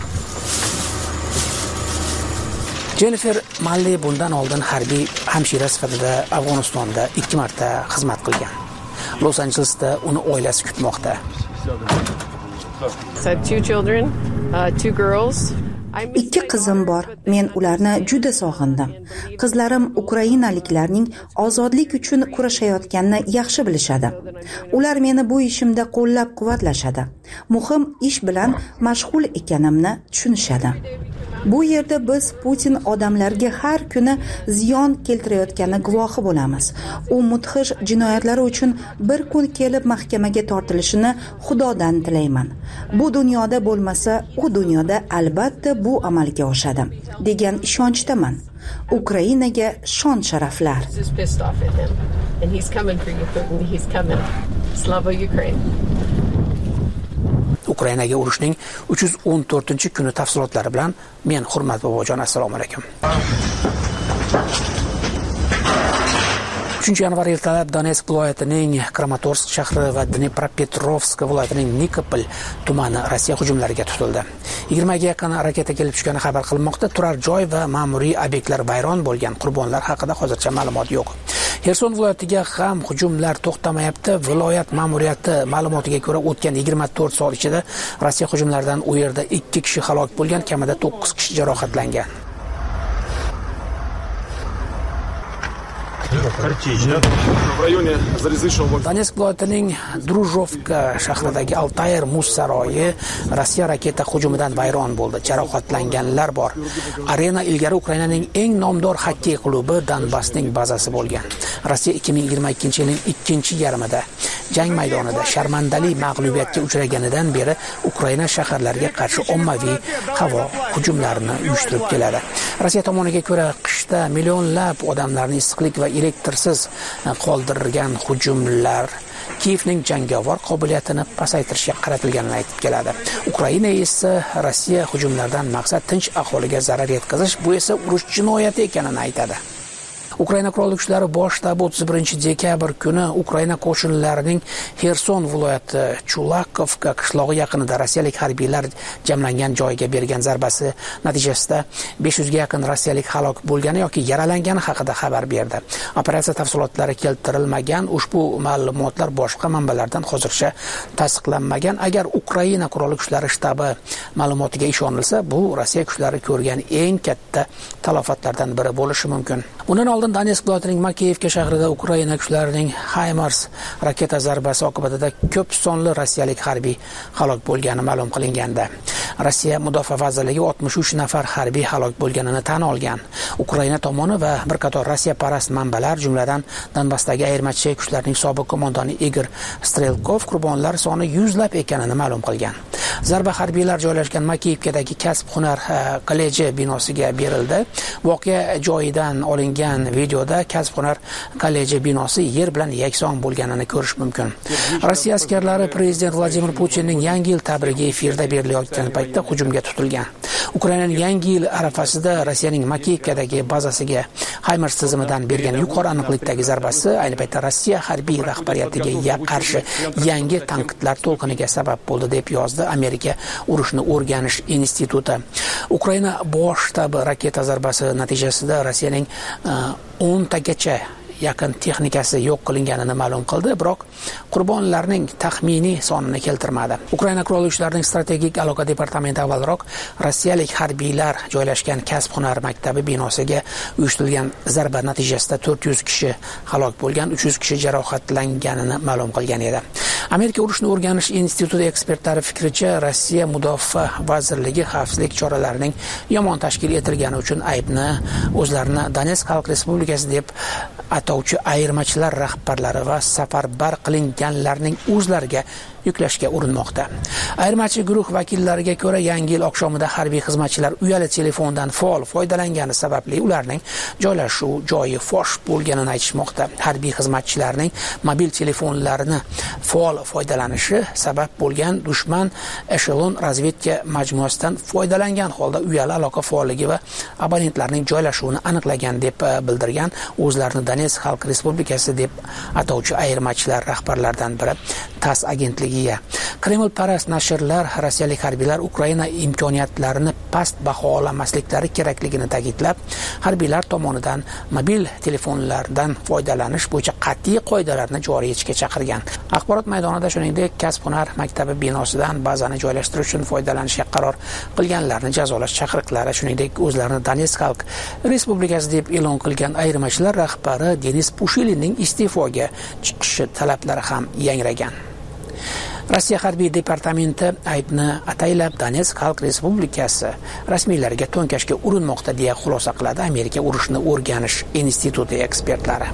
S7: Jennifer Malley bundan oldin harbiy hamshira sifatida Afg'onistonda ikki marta xizmat qilgan. Los Angelesda uni oilasi kutmoqda.
S18: So two children, uh, two girls.
S20: Ikki qizim bor. Men ularni juda sog'indim. Qizlarim ukrainaliklarning ozodlik uchun kurashayotganini yaxshi bilishadi. Ular meni bu ishimda qo'llab-quvvatlashadi. Muhim ish bilan mashg'ul ekanimni tushunishadi. Bu yerda biz Putin odamlarga har kuni ziyon keltirayotgani guvohi bo'lamiz. U mudhish jinoyatlari uchun bir kun kelib mahkamaga tortilishini Xudodan tilayman. Bu dunyoda bo'lmasa, u dunyoda albatta bu amalga oshadi degan ishonchdaman. Ukrainaga shon sharaflar.
S7: Ukrainaga urushning uch yuz o'n to'rtinchi kuni tafsilotlari bilan men Hurmat Bobojon, assalomu alaykum. uchinchi yanvar ertalab Donetsk viloyatining Kramatorsk shahri va Dnepropetrovsk viloyatining Nikopol tumani Rossiya hujumlariga tutildi. yigirmaga yaqin raketa kelib tushgani xabar qilinmoqda. Turar joy va ma'muriy obyektlar vayron bo'lgan. Qurbonlar haqida hozircha ma'lumot yo'q. Xerson viloyatiga ham hujumlar to'xtamayapti. Viloyat ma'muriyati ma'lumotiga ko'ra, o'tgan yigirma to'rt soat ichida Rossiya hujumlaridan u yerda ikki kishi halok bo'lgan, kamida to'qqiz kishi jarohatlangan. Donetsk viloyatining Druzhovka shahridagi Altayr muz saroyi Rossiya raketa hujumidan vayron bo'ldi. Jarohatlanganlar bor. Arena ilgari Ukrainaning eng nomdor xokkey klubi Donbassning bazasi bo'lgan. Rossiya ikki ming yigirma ikkinchi yilning ikkinchi yarmida jang maydonida sharmandali mag'lubiyatga uchraganidan beri Ukraina shaharlariga qarshi ommaviy havo hujumlarini uyushtirib keladi. Rossiya tomoniga ko'ra, qishda millionlab odamlarni issiqlik va elektrsiz qoldirgan hujumlar Kiyevning jangovar qobiliyatini pasaytirishga qaratilganini aytib keladi. Ukraina esa Rossiya hujumlaridan maqsad tinch aholiga zarar yetkazish, bu esa urush jinoyati ekanini aytadi. Ukraina qurolli kuchlari bosh shtabi o'ttiz birinchi dekabr kuni Ukraina qo'shinlarining Xerson viloyati Chulakovka qishlog'i yaqinida rossiyalik harbiylar jamlangan joyga bergan zarbasi natijasida besh yuzga yaqin rossiyalik halok bo'lgani yoki yaralangani haqida xabar berdi. Operatsiya tafsilotlari keltirilmagan, ushbu ma'lumotlar boshqa manbalardan hozircha tasdiqlanmagan. Agar Ukraina qurolli kuchlari shtabi ma'lumotiga ishonilsa, bu Rossiya kuchlari ko'rgan eng katta talofatlardan biri bo'lishi mumkin. Bundan oldin Donetsk viloyatining Makeyevka shahrida Ukraina kuchlarining HIMARS raketa zarbasi oqibatida ko'p sonli rossiyalik harbiy halok bo'lgani ma'lum qilingandi. Rossiya Mudofaa vazirligi oltmish uch nafar harbiy halok bo'lganini tan olgan. Ukraina tomoni va bir qator Rossiya parast manbalar, jumladan Donbassdagi ayirmachi kuchlarning sobiq qo'mondoni Igor Strelkov qurbonlar soni yuzlab ekanini ma'lum qilgan. Zarba harbiylar joylashgan Makeyevkadagi kasb-hunar kolleji binosiga berildi. Voqea joyidan olingan videoda kasb-hunar kolleji binosi yer bilan yakson bo'lganini ko'rish mumkin. Rossiya askarlari prezident Vladimir Putinning yangi yil tabrigi efirda berilayotgan paytda hujumga tutilgan. Ukrainaning yangi yil arafasida Rossiyaning Makeyevkadagi bazasiga HIMARS tizimidan bergan yuqori aniqlikdagi zarbasi ayni paytda Rossiya harbiy rahbariyatiga qarshi yangi tanqidlar to'lqiniga sabab bo'ldi deb yozdi Amerika urushni o'rganish instituti. Ukraina bosh shtabi raketa zarbasi natijasida Rossiyaning o'n tagacha yaqin texnikasi yo'q qilinganini ma'lum qildi, biroq qurbonlarning taxminiy sonini keltirmadi. Ukraina qurolli kuchlarining strategik aloqa departamenti avvalroq rossiyalik harbiylar joylashgan kasb-hunar maktabi binosiga uyushtirilgan zarba natijasida to'rt yuz kishi halok bo'lgan, uch yuz kishi jarohatlanganini ma'lum qilgan edi. Amerika urushni o'rganish instituti ekspertlari fikricha, Rossiya mudofaa vazirligi xavfsizlik choralarining yomon tashkil etilgani uchun aybni o'zlarini Donetsk xalq respublikasi deb atovchi ayirmachilar rahbarlari va safarbar qilinganlarning o'zlariga yuklashga urinmoqda. Ayirmachi guruh vakillariga ko'ra, yangi yil oqshomida harbiy xizmatchilar uyali telefondan faol foydalangani sababli ularning joylashuv joyi fosh bo'lganini aytishmoqda. Harbiy xizmatchilarning mobil telefonlarini faol foydalanishi sabab bo'lgan dushman eshelon razvedka majmuasidan foydalangan holda uyali aloqa faolligi va abonentlarning joylashuvini aniqlagan deb bildirgan o'zlarini Donetsk xalq respublikasi deb atovchi ayirmachilar rahbarlaridan biri TASS agentligi. Kreml parast nashrlar rossiyalik harbiylar Ukraina imkoniyatlarini past baholamasliklari kerakligini ta'kidlab, harbiylar tomonidan mobil telefonlardan foydalanish bo'yicha qat'iy qoidalarni joriy etishga chaqirgan. Axborot maydonida shuningdek kasb-hunar maktabi binosidan bazani joylashtirish uchun foydalanishga qaror qilganlarni jazolash chaqiriqlari, shuningdek o'zlarini Donetsk xalq respublikasi deb e'lon qilgan ayirmachilar rahbari Denis Pushilinning iste'foga chiqishi talablari ham yangragan. Rossiya harbiy departamenti aybni ataylab Donetsk xalq respublikasi rasmiylariga to'nkashga urinmoqda deya xulosa qiladi Amerika urushni o'rganish instituti ekspertlari.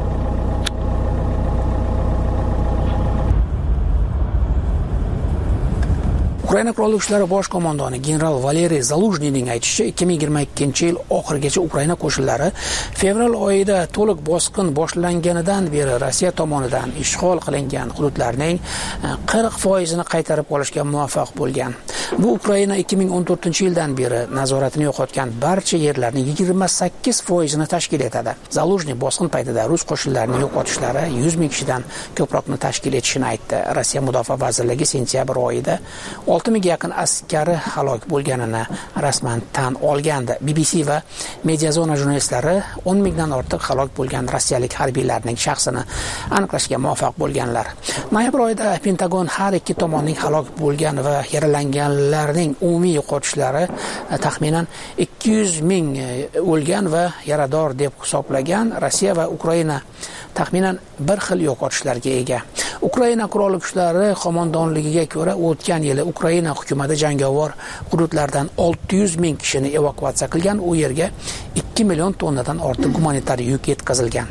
S7: Ukraina qurolli kuchlari bosh qo'mondoni general Valeriy Zaluzhniyning aytishicha, ikki ming yigirma ikkinchi yil oxirigacha Ukraina qo'shinlari fevral oyida to'liq bosqin boshlanganidan beri Rossiya tomonidan ishg'ol qilingan hududlarning qirq foizini qaytarib olishga muvaffaq bo'lgan. Bu Ukraina ikki ming o'n to'rtinchi yildan beri nazoratini yo'qotgan barcha yerlarning yigirma sakkiz foizini tashkil etadi. Zaluzhniy bosqin paytida rus qo'shinlarining yo'qotishlari yuz ming kishidan ko'proqni tashkil etishini aytdi. Rossiya mudofaa vazirligi sentyabr oyida olti mingga yaqin askari halok bo'lganini rasman tan olgandi. B B C va Mediazona jurnalistlari o'n mingdan ortiq halok bo'lgan rossiyalik harbiylarning shaxsini aniqlashga muvaffaq bo'lganlar. Noyabr oyida Pentagon har ikki tomonning halok bo'lgan va yaralanganlarning umumiy yo'qotishlari taxminan ikki yuz ming o'lgan va yarador deb hisoblagan. Rossiya va Ukraina taxminan bir xil yo'qotishlarga ega. Ukraina qurolli kuchlari qo'mondonligiga ko'ra, o'tgan yili Ukraina hukumati jangovar hududlardan olti yuz ming kishini evakuatsiya qilgan, u yerga ikki million tonnadan ortiq gumanitar yuk yetkazilgan.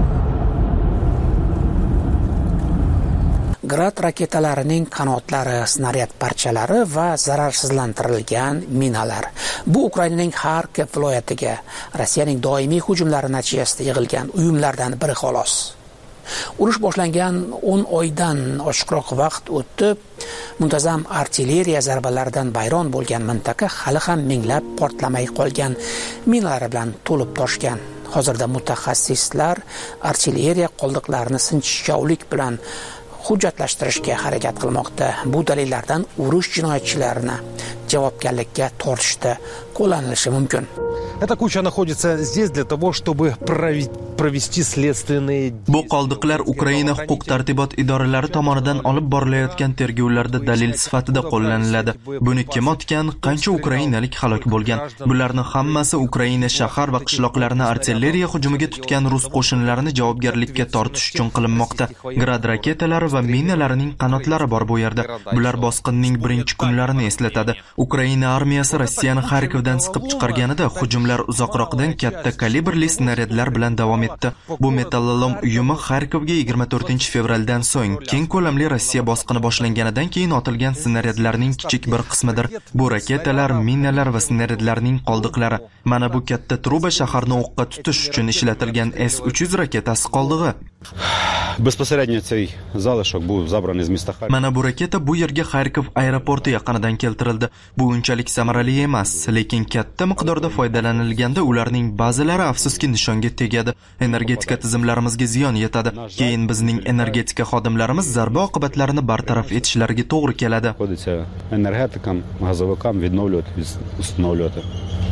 S7: Grad raketalarining qanotlari, snaryad parchalari va zararsizlantirilgan minalar. Bu Ukrainaning Xarkov viloyatiga Rossiyaning doimiy hujumlari natijasida yig'ilgan uyumlardan biri xolos. Urush boshlangan o'n oydan oshiqroq vaqt o'tib, muntazam artilleriya zarbalaridan vayron bo'lgan mintaqa hali ham minglab portlamay qolgan minalar bilan to'lib toshgan. Hozirda mutaxassislar artilleriya qoldiqlarini sinchkovlik bilan hujjatlashtirishga harakat qilmoqda. Bu dalillardan urush jinoyatchilarini javobgarlikka tortishda qo'llanilishi mumkin.
S21: Эта куча находится здесь для того, чтобы провести следственные...
S1: Bu qoldiqlar Ukraina huquq-tartibot idoralari tomonidan olib borilayotgan tergovlarda dalil sifatida qo'llaniladi. Buni kim otgan, qancha ukrainalik halok bo'lgan? Bularning hammasi Ukraina shahar va qishloqlarini artilleriya hujumiga tutgan rus qo'shinlarini javobgarlikka tortish uchun qilinmoqda. Grad raketalari va minalarining qanotlari bor bu yerda. Bular bosqinning birinchi kunlarini eslatadi. Ukraina armiyasi Rossiyani Xarkovdan siqib chiqarganida hujumlar uzoqroqdan katta kalibrli snaryadlar bilan davom etdi. Bu metallolom uyumi Xarkovga yigirma to'rtinchi fevraldan so'ng keng ko'lamli Rossiya bosqini boshlanganidan keyin otilgan snaryadlarning kichik bir qismidir. Bu raketalar, minalar va snaryadlarning qoldiqlari. Mana bu katta truba shaharni o'qqa tutish uchun ishlatilgan S uch yuz raketasi qoldig'i.
S21: Безпосередньо цей залишок був забраний з міста Харків.
S1: Mana bu raketa bu yerga Xarkov aeroporti yaqinidan keltirildi. Bu unchalik samarali emas, lekin katta miqdorda foydalanilganda ularning ba'zilari afsuski nishonga tegadi. Energetika tizimlarimizga ziyon yetadi. Keyin bizning energetika xodimlarimiz zarba oqibatlarini bartaraf etishlariga to'g'ri keladi.
S21: Energetikam, gazovikam відновлювати, встановлювати.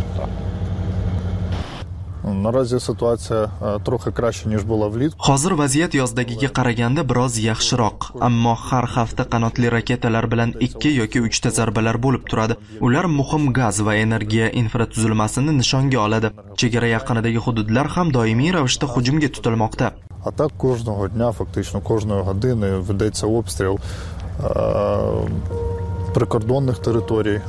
S22: Narazı situatsiya troxi краще ніж була влітку.
S1: Hozir vaziyat yozdagiga qaraganda biroz yaxshiroq, ammo har hafta qanotli raketalar bilan ikki yoki uchta zarbalar bo'lib turadi. Ular muhim gaz va energiya infratuzilmasini nishonga oladi. Chegara yaqinidagi hududlar ham doimiy ravishda hujumga tutilmoqda.
S22: А так кожного дня, фактично кожної години ведеться обстріл прикордонних територій.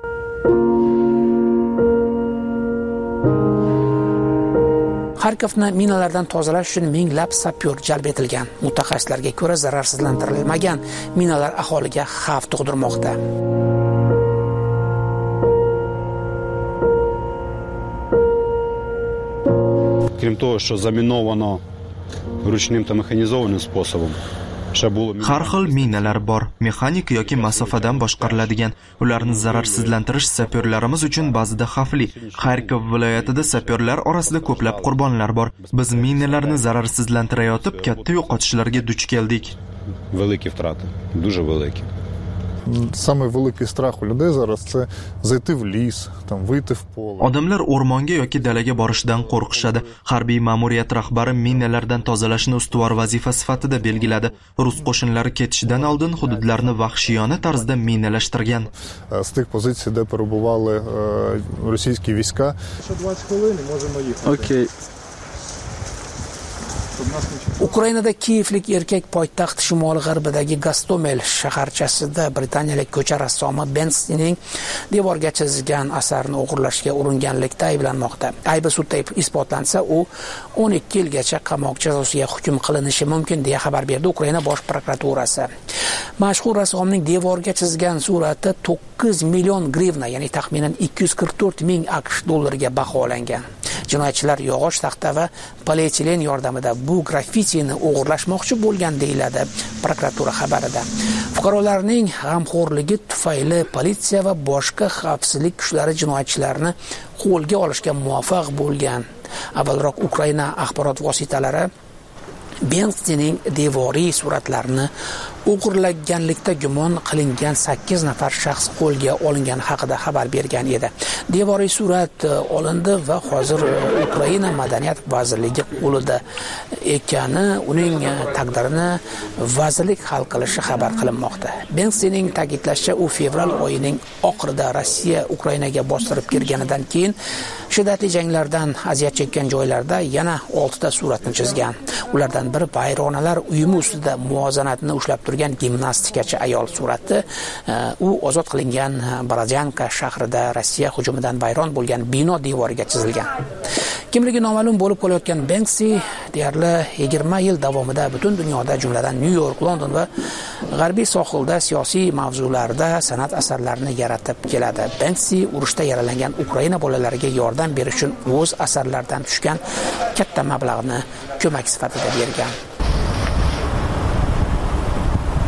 S7: Xarkovni minalardan tozalash uchun minglab sapyor jalb etilgan. Mutaxassislarga ko'ra zararsizlantirilmagan minalar aholiga xavf tug'dirmoqda.
S21: Крім того, що заміновано ручним та механізованим способом,
S1: har xil minalar bor, mexanik yoki masofadan boshqariladigan. Ularni zararsizlantirish sapyorlarimiz uchun ba'zida xavfli. Xarkov viloyatida sapyorlar orasida ko'plab qurbonlar bor. Biz minalarni zararsizlantirayotib katta yo'qotishlarga duch keldik.
S21: Великі втрати, дуже великі.
S22: Самий великий страх у людей зараз це зайти в ліс, там вийти в поле.
S1: Odamlar o'rmonga yoki dalaga borishdan qo'rqishadi. Harbiy ma'muriyat rahbari minalardan tozalashni ustuvor vazifa sifatida belgiladi. Rus qo'shinlari ketishidan oldin hududlarni vahshiyona tarzda minalashtirgan.
S22: З тих позицій, де перебували російські війська.
S19: Ще двадцять хвилин можемо їхати.
S22: Окей.
S7: Ukrainada Kiyevlik erkak poytaxt shimol-g'arbidagi Gostomel shaharchasida britaniyalik ko'cha rassomi Banksy'ning devorga chizgan asarini o'g'irlashga uringanlikda ayblanmoqda. Aybi sudda isbotlansa, u o'n ikki yilgacha qamoq jazosiga hukm qilinishi mumkin deya xabar berdi Ukraina bosh prokuraturasi. Mashhur rassomning devorga chizgan surati to'qqiz million grivna, ya'ni taxminan ikki yuz qirq to'rt ming AQSh dollariga baholangan. Jinoyatchilar yog'och taxta va polietilen yordamida bu grafitini o'g'irlashmoqchi bo'lgan deyiladi prokuratura xabarida. Fuqarolarning g'amxo'rligi tufayli politsiya va boshqa xavfsizlik kuchlari jinoyatchilarni qo'lga olishga muvaffaq bo'lgan. Avvalroq Ukraina axborot vositalari Banksy'ning devoriy suratlarini o'g'irlaganlikda gumon qilingan sakkiz nafar shaxs qo'lga olingan haqida xabar bergan edi. Devoriy surat olindi va hozir Ukraina madaniyat vazirligi qo'lida ekani, uning taqdirini vazirlik hal qilishi xabar qilinmoqda. Banksy'ning ta'kidlashicha, u fevral oyining oxirida Rossiya Ukrainaga bostirib kirganidan keyin shiddatli janglardan aziyat chekkan joylarda yana oltita suratni chizgan. Ulardan biri vayronalar uyumi ustida muvozanatni ushlab turgan gimnastikachi ayol surati. U ozod qilingan Borodyanka shahrida Rossiya hujumidan vayron bo'lgan bino devoriga chizilgan. Kimligi noma'lum bo'lib qolayotgan Banksy deyarli yigirma yil davomida butun dunyoda, jumladan New York, London va g'arbiy sohilda siyosiy mavzularda san'at asarlarini yaratib keladi. Banksy urushda yaralangan Ukraina bolalariga yordam berish uchun o'z asarlaridan tushgan katta mablag'ni ko'mak sifatida bergan.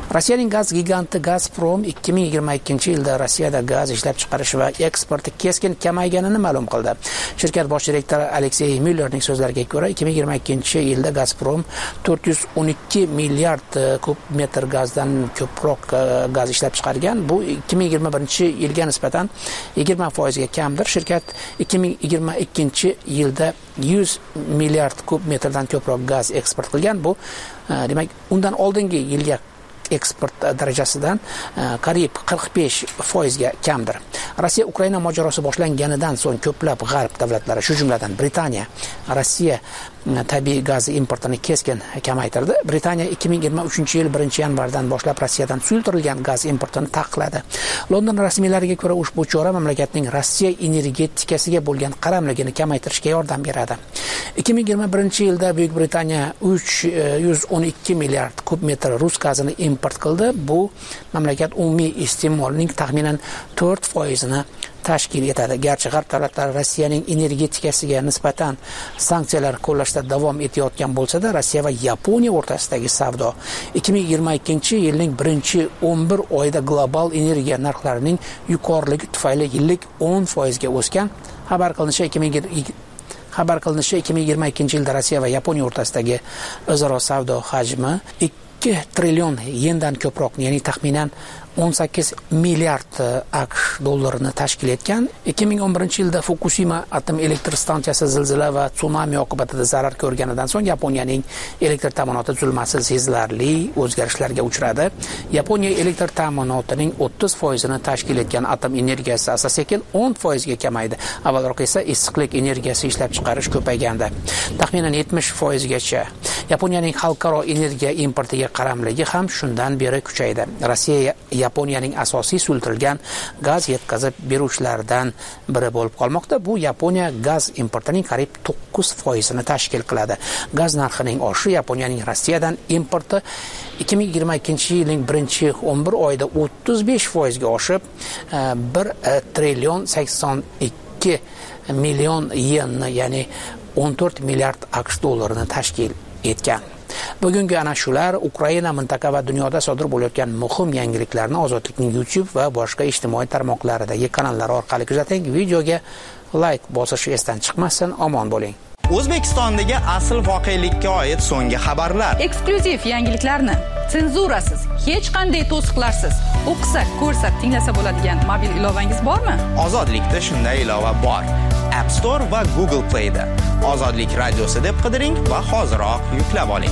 S7: Rossiyaning gaz giganti Gazprom ikki ming yigirma ikkinchi yilda Rossiyada gaz ishlab chiqarish va eksporti keskin kamayganini ma'lum qildi. Shirkat bosh direktori Aleksey Millerning so'zlariga ko'ra, ikki ming yigirma ikkinchi yilda Gazprom to'rt yuz o'n ikki milliard kub metr gazdan ko'proq gaz ishlab chiqargan. Bu ikki ming yigirma birinchi yilga nisbatan yigirma foiz ga kamdir. Shirkat ikki ming yigirma ikkinchi yilda yuz milliard kub metrdan ko'proq gaz eksport qilgan. Bu demak undan oldingi yilga eksport darajasidan qariyb qirq besh foiz ga kamdir. Rossiya Ukraina mojarosi boshlanganidan so'ng ko'plab g'arb davlatlari, shu jumladan Britaniya, Rossiya tabiiy gaz importini keskin kamaytirdi. Britaniya ikki ming yigirma uchinchi yil birinchi yanvardan boshlab Rossiyadan suyultirilgan gaz importini taqiqladi. London rasmiylariga ko'ra, ushbu chora mamlakatning Rossiya energetikasiga bo'lgan qaramligini kamaytirishga yordam beradi. ikki ming yigirma birinchi yilda Buyuk Britaniya uch yuz o'n ikki milliard kub metr rus gazini import qildi. Bu mamlakat umumiy iste'molining taxminan to'rt foiz ni tashkil etadi. Garchi g'arb davlatlari Rossiyaning energetikasiga nisbatan sanksiyalar qo'llashda davom etayotgan bo'lsa-da, Rossiya va Yaponiya o'rtasidagi savdo ikki ming yigirma ikkinchi yilning birinchi o'n bir oyida global energiya narxlarining yuqoriligi tufayli yillik o'n foiz ga o'sgan. Xabar qilinishicha, ikki ming Xabar qilinishicha ikki ming yigirma ikkinchi yilda Rossiya va Yaponiya o'rtasidagi o'zaro savdo hajmi ikki trillion yendan ko'proq, ya'ni taxminan o'n sakkiz milliard AQSh dollarini tashkil etgan. ikki ming o'n birinchi yilda Fukushima atom elektr stansiyasi zilzila va tsunami oqibatida zarar ko'rganidan so'ng Yaponiyaning elektr ta'minoti tuzilmasi sezilarli o'zgarishlarga uchradi. Yaponiya elektr ta'minotining o'ttiz foiz ni tashkil etgan atom energiyasi asta-sekin o'n foiz ga kamaydi. Avvalroq esa issiqlik energiyasi ishlab chiqarish ko'paygandi. Taxminan yetmish foiz gacha. Yaponiyaning xalqaro energiya importiga qaramligi ham shundan beri kuchaydi. Rossiya Yaponiyaning asosiy suyultirilgan gaz yetkazib beruvchilaridan biri bo'lib qolmoqda. Bu Yaponiya gaz importining qariyb to'qqiz foiz ni tashkil qiladi. Gaz narxining oshishi Yaponiyaning Rossiyadan importi ikki ming yigirma ikkinchi yilning birinchi o'n bir oyida o'ttiz besh foiz ga oshib, bir trillion sakson ikki million yenni, ya'ni o'n to'rt milliard AQSh dollarini tashkil etgan. Bugungi ana shular Ukraina, mintaqa va dunyoda sodir bo'layotgan muhim yangiliklarni Ozodlikning YouTube va boshqa ijtimoiy tarmoqlaridagi kanallar orqali kuzating. Videoga like bosish esdan chiqmasin. Omon bo'ling.
S11: O'zbekistondagi asl voqelikka oid so'nggi xabarlar.
S12: Eksklyuziv yangiliklarni senzurasiz, hech qanday to'siqlarsiz o'qisa, ko'rsa, tinglasa bo'ladigan mobil ilovangiz bormi?
S11: Ozodlikda shunday ilova bor. App Store va Google Play da Ozodlik radiosi deb qidiring va hoziroq yuklab oling.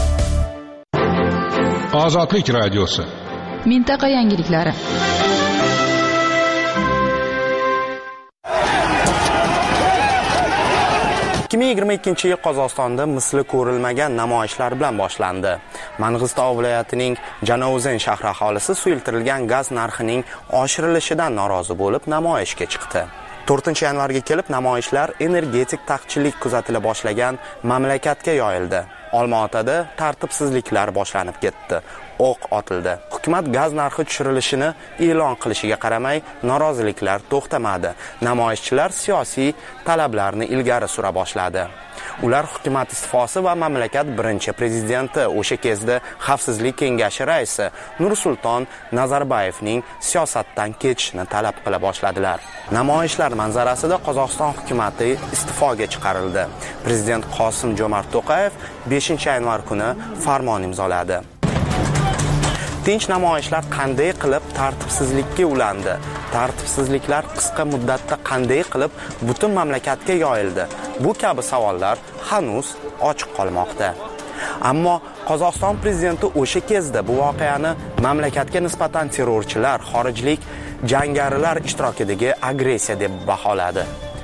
S13: Ozodlik radiosi.
S2: Mintaqa yangiliklari.
S11: ikki ming yigirma ikkinchi yil Qozog'istonda misli ko'rilmagan namoyishlar bilan boshlandi. Mang'istov viloyatining Janouzin shahri aholisi suyultirilgan gaz narxining oshirilishidan norozi bo'lib namoyishga chiqdi. to'rtinchi yanvarga kelib namoyishlar energetik taqchillik kuzatila boshlagan mamlakatga yoyildi. Olmaotada tartibsizliklar boshlanib ketdi. O'q otildi. Hukumat gaz narxi tushirilishini e'lon qilishiga qaramay, noroziliklar to'xtamadi. Namoyishchilar siyosiy talablarni ilgari sura boshladi. Ular hukumat istifosi va mamlakat birinchi prezidenti, o'sha kezda Xavfsizlik kengashi raisi Nursulton Nazarboyevning siyosatdan ketishini talab qila boshladilar. Namoyishlar manzarasida Qozog'iston hukumatı istifoga chiqarildi. Prezident Qosim Jomart To'qayev beshinchi yanvar kuni farmon imzoladi. Tinch namoyishlar qanday qilib tartibsizlikka ulandi? Tartibsizliklar qisqa muddatda qanday qilib butun mamlakatga yoyildi? Bu kabi savollar hanuz ochiq qolmoqda. Ammo Qozog'iston prezidenti o'sha kezda bu voqeani mamlakatga nisbatan terrorchilar, xorijlik jangarilar ishtirokidagi agressiya deb baholadi.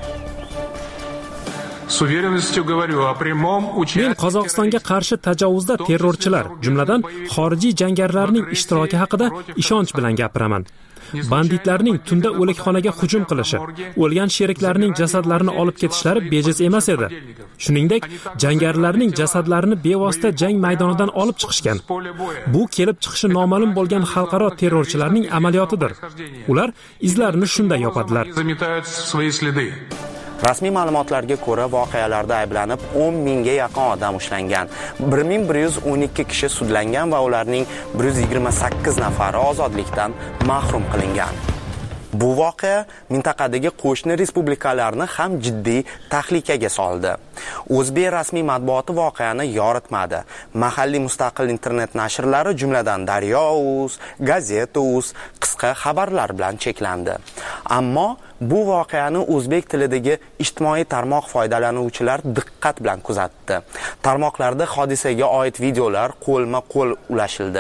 S3: Men Qozog'istonga qarshi tajovuzda terrorchilar, jumladan xorijiy jangarilarning ishtiroki haqida ishonch bilan gapiraman. Banditlarning tunda o'likxonaga hujum qilishi, o'lgan sheriklarining jasadlarini olib ketishlari bejiz emas edi. Shuningdek, jangarilarning jasadlarini bevosita jang maydonidan olib chiqishgan. Bu kelib chiqishi noma'lum bo'lgan xalqaro terrorchilarning amaliyotidir. Ular izlarini shunday yopadilar.
S11: Rasmiy ma'lumotlarga ko'ra, voqealarda ayblanib o'n mingga yaqin odam ushlangan. bir ming bir yuz o'n ikki kishi sudlangan va ularning bir yuz yigirma sakkiz nafari ozodlikdan mahrum qilingan. Bu voqea mintaqadagi qo'shni respublikalarni ham jiddiy tahlikaga soldi. O'zbek rasmiy matbuoti voqeani yoritmadi. Mahalliy mustaqil internet nashrlari, jumladan Daryo.uz, Gazeta.uz qisqa xabarlar bilan cheklandi. Ammo bu voqeani o'zbek tilidagi ijtimoiy tarmoq foydalanuvchilar diqqat bilan kuzatdi. Tarmoqlarda hodisaga oid videolar qo'lma-qo'l ulashildi.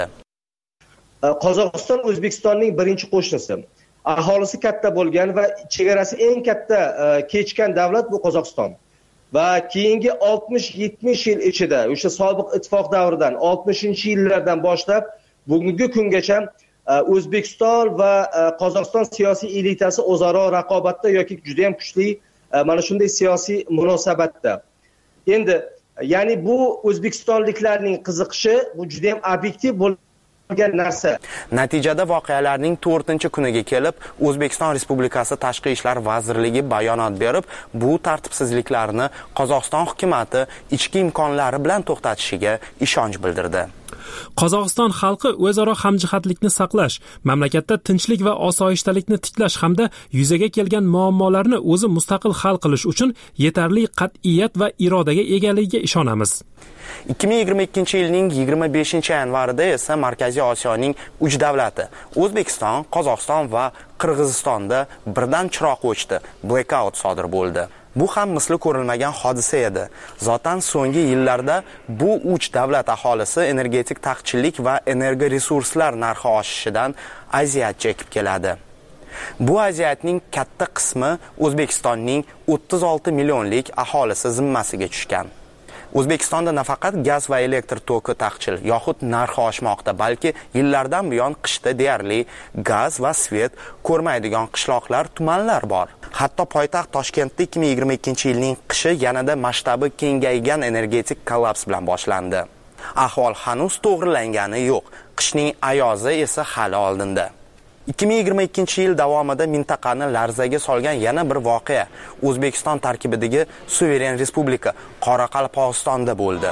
S4: Qozog'iston O'zbekistonning birinchi qo'shnisi. Aholisi katta bo'lgan va chegarasi eng katta kechgan davlat bu Qozog'iston. Va keyingi oltmish yetmish yil ichida, o'sha sobiq ittifoq davridan oltmishinchi yillardan boshlab bugungi kungacha O'zbekiston va Qozog'iston siyosiy elitasi o'zaro raqobatda yoki juda ham kuchli mana shunday siyosiy munosabatda. Endi, ya'ni bu o'zbekistonliklarning qiziqishi bu juda ham obyektiv bo'lgan narsa.
S11: Natijada voqealarning to'rtinchi kuniga kelib, O'zbekiston Respublikasi Tashqi ishlar vazirligi bayonot berib, bu tartibsizliklarni Qozog'iston hukumatı ichki imkonlari bilan to'xtatishiga ishonch bildirdi.
S3: Qozog'iston xalqi o'zaro hamjihatlikni saqlash, mamlakatda tinchlik va osoyishtalikni tiklash hamda yuzaga kelgan muammolarni o'zi mustaqil hal qilish uchun yetarli qat'iyat va irodaga egaligiga ishonamiz.
S11: ikki ming yigirma ikkinchi yilning yigirma beshinchi yanvarida esa Markaziy Osiyoning uch davlati O'zbekiston, Qozog'iston va Qirg'izistonda birdan chiroq o'chdi, blackout sodir bo'ldi. Bu ham misli ko'rilmagan hodisa edi. Zotan so'nggi yillarda bu uch davlat aholisi energetik taqchillik va energoresurslar narxi oshishidan aziyat chekib keladi. Bu aziyatning katta qismi O'zbekistonning o'ttiz olti millionlik aholisi zimmasiga tushgan. O'zbekistonda nafaqat gaz va elektr toki taqchil yoxud narxi oshmoqda, balki yillardan buyon qishda deyarli gaz va svet ko'rmaydigan qishloqlar, tumanlar bor. Hatto poytaxt Toshkentda ikki ming yigirma ikkinchi yilning qishi yanada masshtabi kengaygan energetik kollaps bilan boshlandi. Ahvol hanuz to'g'rilangani yo'q, qishning ayozi esa hali oldinda. ikki ming yigirma ikkinchi yil davomida mintaqani larzaga solgan yana bir voqea O'zbekiston tarkibidagi suveren respublika Qoraqalpog'istonda bo'ldi.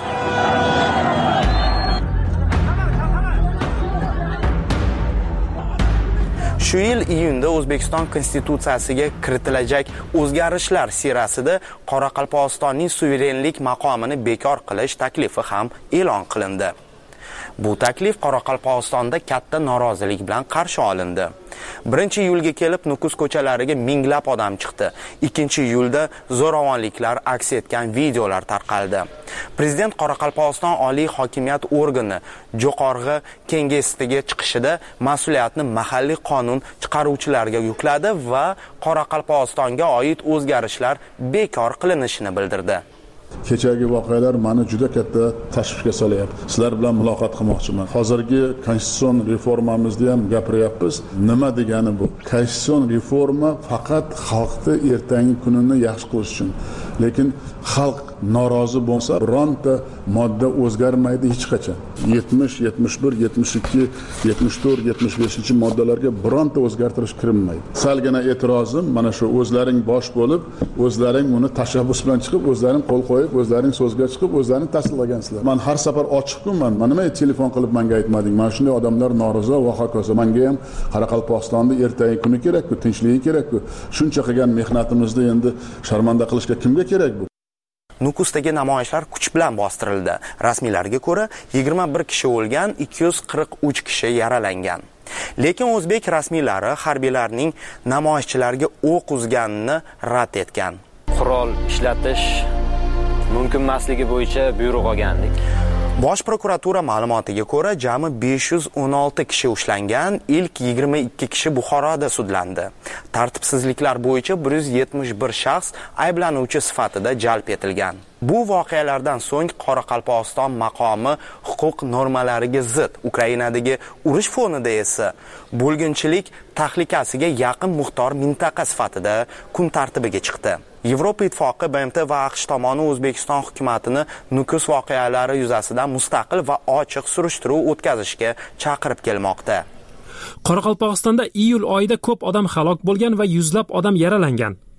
S11: Shu yil iyunda O'zbekiston konstitutsiyasiga kiritilajak o'zgarishlar sirasida Qoraqalpog'istonning suverenlik maqomini bekor qilish taklifi ham e'lon qilindi. Bu taklif Qoraqalpog'istonda katta norozilik bilan qarshi olindi. birinchi iyulga kelib Nukus ko'chalariga minglab odam chiqdi. ikkinchi iyulda zo'ravonliklar aks etgan videolar tarqaldi. Prezident Qoraqalpog'iston oliy hokimiyat organi Jo'qorg'i kengesiga chiqishida mas'uliyatni mahalliy qonun chiqaruvchilarga yukladi va Qoraqalpog'istonga oid o'zgarishlar bekor qilinishini bildirdi.
S14: Kechagi voqealar meni juda katta tashvishga solyapti. Sizlar bilan muloqot qilmoqchiman. Hozirgi konstitutsion reformamizda ham gapiryapmiz. Nima degani bu? Konstitutsion reforma faqat xalqni ertangi kunini yaxshi qilish uchun. Lekin xalq norozi bo'lsa, bironta modda o'zgarmaydi hech qachon. yetmish, yetmish bir, yetmish ikki, yetmish to'rt, yetmish beshinchi moddalarga bironta o'zgartirish kirilmaydi. Salgina e'tirozim mana shu o'zlaring bosh bo'lib, o'zlaring uni tashabbus bilan chiqib, o'zlaring qo'l qo'yib, o'zlaring so'zga chiqib, o'zlaring tasdiqlagansizlar. Men har safar ochiqman. Men nima telefon qilib menga aytmading? Mana shunday odamlar norozi va hokazo. Menga ham Qoraqalpog'istonda ertangi kuni kerak-ku, tinchligi kerak-ku. Shuncha qilgan mehnatimizni endi sharmanda qilishga kimga kerak bu?
S11: Nukusdagi namoyishlar kuch bilan bostirildi. Rasmiylarga ko'ra, yigirma bir kishi o'lgan, ikki yuz qirq uch kishi yaralangan. Lekin o'zbek rasmiylari harbiylarning namoyishchilarga o'q uzganini rad etgan.
S8: Qurol ishlatish mumkin emasligi bo'yicha buyruq olgandik.
S11: Bosh prokuratura ma'lumotiga ko'ra, jami besh yuz o'n olti kishi ushlangan, ilk yigirma ikki kishi Buxoroda sudlandi. Tartibsizliklar bo'yicha bir yuz yetmish bir shaxs ayblanuvchi sifatida jalb etilgan. Bu voqealardan so'ng Qoraqalpog'iston maqomi huquq normalariga zid, Ukrainadagi urush fonida esa bo'lginchilik tahlikasiga yaqin muxtor mintaqa sifatida kun tartibiga chiqdi. Yevropa Ittifoqi, B M T va AQSh tomoni O'zbekiston hukumatini Nukus voqealari yuzasidan mustaqil va ochiq surishtiruv o'tkazishga chaqirib kelmoqda.
S3: Qoraqalpog'istonda iyul oyida ko'p odam halok bo'lgan va yuzlab odam yaralangan.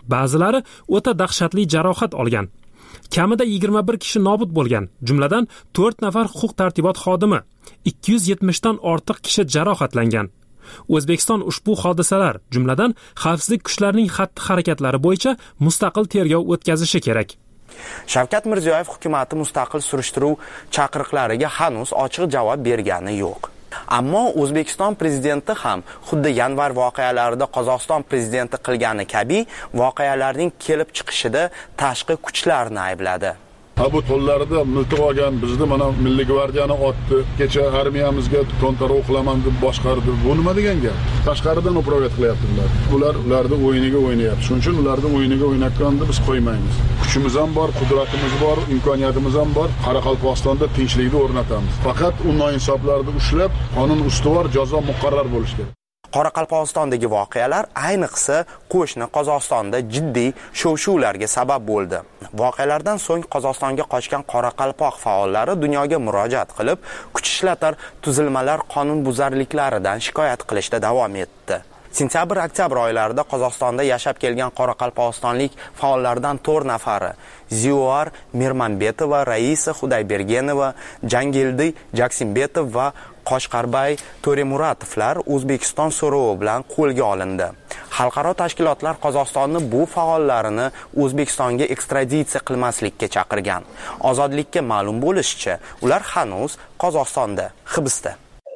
S3: Ba'zilari o'ta dahshatli jarohat olgan. Kamida yigirma bir kishi nobud bo'lgan, jumladan to'rt nafar huquq-tartibot xodimi, ikki yuz yetmish dan ortiq kishi jarohatlangan. O'zbekiston ushbu hodisalar, jumladan xavfsizlik kuchlarining xatti-harakatlari bo'yicha mustaqil tergov o'tkazishi kerak.
S11: Shavkat Mirziyoyev hukumatı mustaqil surishtiruv chaqiriqlariga hanuz ochiq javob bergani yo'q. Ammo O'zbekiston prezidenti ham xuddi yanvar voqealarida Qozog'iston prezidenti qilgani kabi voqealarning kelib chiqishida tashqi kuchlarni aybladi.
S14: Ha bu to'llarida miltiq olgan bizni mana Milliy gvardiyani otdi, kecha armiyamizga to'ntara o'qilaman deb boshqardi. Bu nima degan gap? Tashqaridan upraviyat qilyaptilar. Ular ularning o'yiniga o'ynayapti. Shuning uchun ularning o'yiniga o'ynayotganda biz qo'ymaymiz. Kuchimiz ham bor, qudratimiz bor, imkoniyatimiz ham bor. Qoraqalpog'istonda tinchlikni o'rnatamiz. Faqat u noinsoflarni ushlab, qonun ustuvor jazo muqarrar bo'lishi kerak.
S11: Qoraqalpog'istondagi voqealar ayniqsa qo'shni Qozog'istonda jiddiy shov-shuvlarga sabab bo'ldi. Voqealardan so'ng Qozog'istonga qochgan qoraqalpoq faollari dunyoga murojaat qilib, kuch ishlatar tuzilmalar qonunbuzarliklaridan shikoyat qilishda davom etdi. Sentyabr-oktyabr oylarida Qozog'istonda yashab kelgan qoraqalpog'istonlik faollardan to'rt nafari Ziyuar Mirmanbetova, Raisa Xudaybergenova, Jangildi Jaksimbetov va Qoshqarbay To'remuratovlar O'zbekiston so'rovi bilan qo'lga olindi. Xalqaro tashkilotlar Qozog'istonni bu faollarini O'zbekistonga ekstraditsiya qilmaslikka chaqirgan. Ozodlikka ma'lum bo'lishicha, ular hanuz Qozog'istonda hibsda.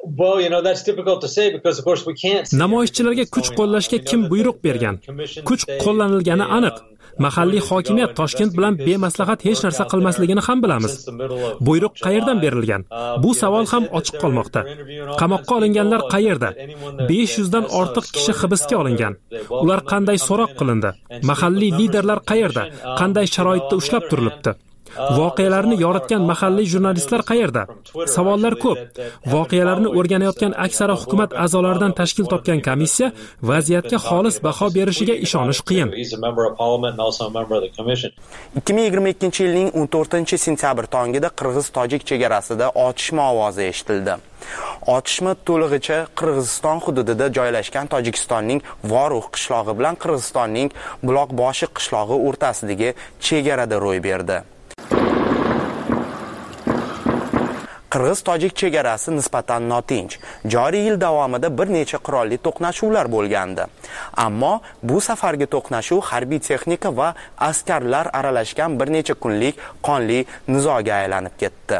S3: Namoyishchilarga kuch qo'llashga kim buyruq bergan? Kuch qo'llanilgani aniq. Mahalliy hokimiyat Toshkent bilan bemaslahat hech narsa qilmasligini ham bilamiz. Buyruq qayerdan berilgan? Bu savol ham ochiq qolmoqda. Qamoqqa olinganlar qayerda? besh yuz dan ortiq kishi hibsga olingan. Ular qanday so'roq qilindi? Mahalliy liderlar qayerda? Qanday sharoitda ushlab turilibdi? Voqealarni yoritgan mahalliy jurnalistlar qayerda? Savollar ko'p. Voqealarni o'rganayotgan aksara hukumat a'zolaridan tashkil topgan komissiya vaziyatga xolis baho berishiga ishonish qiyin.
S11: ikki ming yigirma ikkinchi yilning o'n to'rtinchi sentyabr tongida Qirg'iz-Tojik chegarasida otishma ovozi eshitildi. Otishma to'lig'icha Qirg'iziston hududida joylashgan Tojikistonning Voruh qishlog'i bilan Qirg'izistonning Buloqboshi qishlog'i o'rtasidagi chegarada ro'y berdi. Qirg'iz-Tojik chegarasi nisbatan notinch. Joriy yil davomida bir necha qurolli to'qnashuvlar bo'lgandi. Ammo bu safargi to'qnashuv harbiy texnika va askarlar aralashgan bir necha kunlik qonli nizoga aylanib ketdi.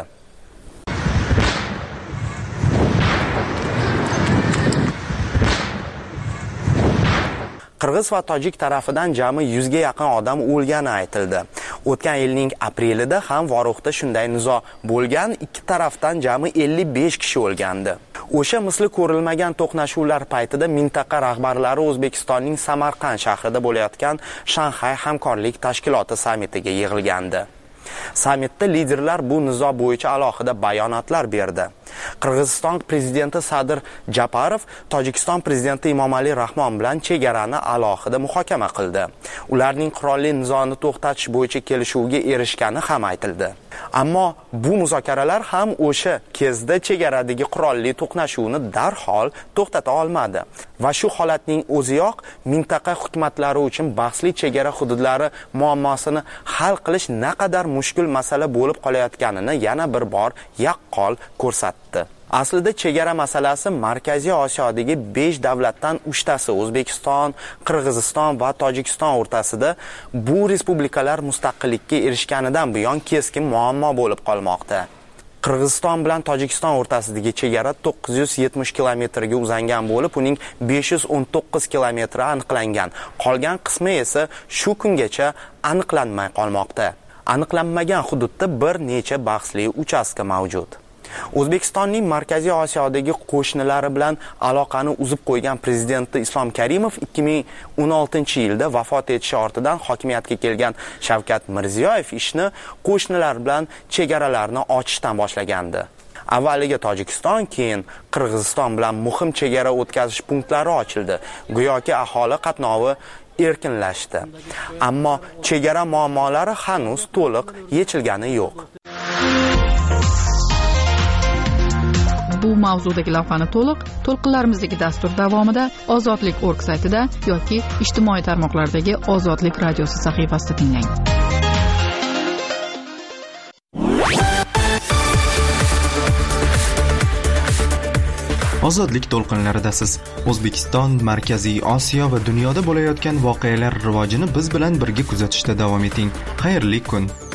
S11: Qirg'iz va tojik tarafidan jami yuzga yaqin odam o'lgani aytildi. O'tgan yilning aprelida ham Voruhda shunday nizo bo'lgan, ikki tarafdan jami ellik besh kishi o'lgandi. O'sha misli ko'rilmagan to'qnashuvlar paytida mintaqa rahbarlari O'zbekistonning Samarqand shahrida bo'layotgan Shanxay hamkorlik tashkiloti sammitiga yig'ilgandi. Sammitda liderlar bu nizo bo'yicha alohida bayonotlar berdi. Qirg'iziston prezidenti Sadir Japarov Tojikiston prezidenti Emomali Rahmon bilan chegarani alohida muhokama qildi. Ularning qurolli nizoni to'xtatish bo'yicha kelishuvga erishgani ham aytildi. Ammo bu muzokaralar ham o'sha kezda chegaradagi qurolli to'qnashuvni darhol to'xtata olmadi va shu holatning o'ziyoq mintaqa hukumatlari uchun bahsli chegara hududlari muammosini hal qilish naqadar mushkul masala bo'lib qolayotganini yana bir bor yaqqol ko'rsatdi. Aslida chegara masalasi Markaziy Osiyodagi besh davlatdan uchtasi O'zbekiston, Qirg'iziston va Tojikiston o'rtasida bu respublikalar mustaqillikka erishganidan buyon keskin muammo bo'lib qolmoqda. Qirg'iziston bilan Tojikiston o'rtasidagi chegara to'qqiz yuz yetmish kilometrga uzangan bo'lib, uning besh yuz o'n to'qqiz kilometri aniqlangan. Qolgan qismi esa shu kungacha aniqlanmay qolmoqda. Aniqlanmagan hududda bir necha bahsli uchastka mavjud. O'zbekistonning Markaziy Osiyodagi qo'shnilari bilan aloqani uzib qo'ygan prezidenti Islom Karimov ikki ming o'n oltinchi yilda vafot etishi ortidan hokimiyatga kelgan Shavkat Mirziyoyev ishni qo'shnilar bilan chegaralarni ochishdan boshlagandi. Avvaliga Tojikiston, keyin Qirg'iziston bilan muhim chegara o'tkazish punktlari ochildi. Go'yoki aholi qatnovi erkinlashdi. Ammo chegara muammolari hanuz to'liq yechilgani yo'q.
S2: Bu mavzudagi lavhani to'liq to'lqinlarimizdagi dastur davomida ozodlik nokta org saytida yoki ijtimoiy tarmoqlardagi ozodlik radiosi sahifasida tinglang.
S1: Ozodlik to'lqinlaridasiz. O'zbekiston, Markaziy Osiyo va dunyoda bo'layotgan voqealar rivojini biz bilan birga kuzatishda davom eting. Xayrli kun.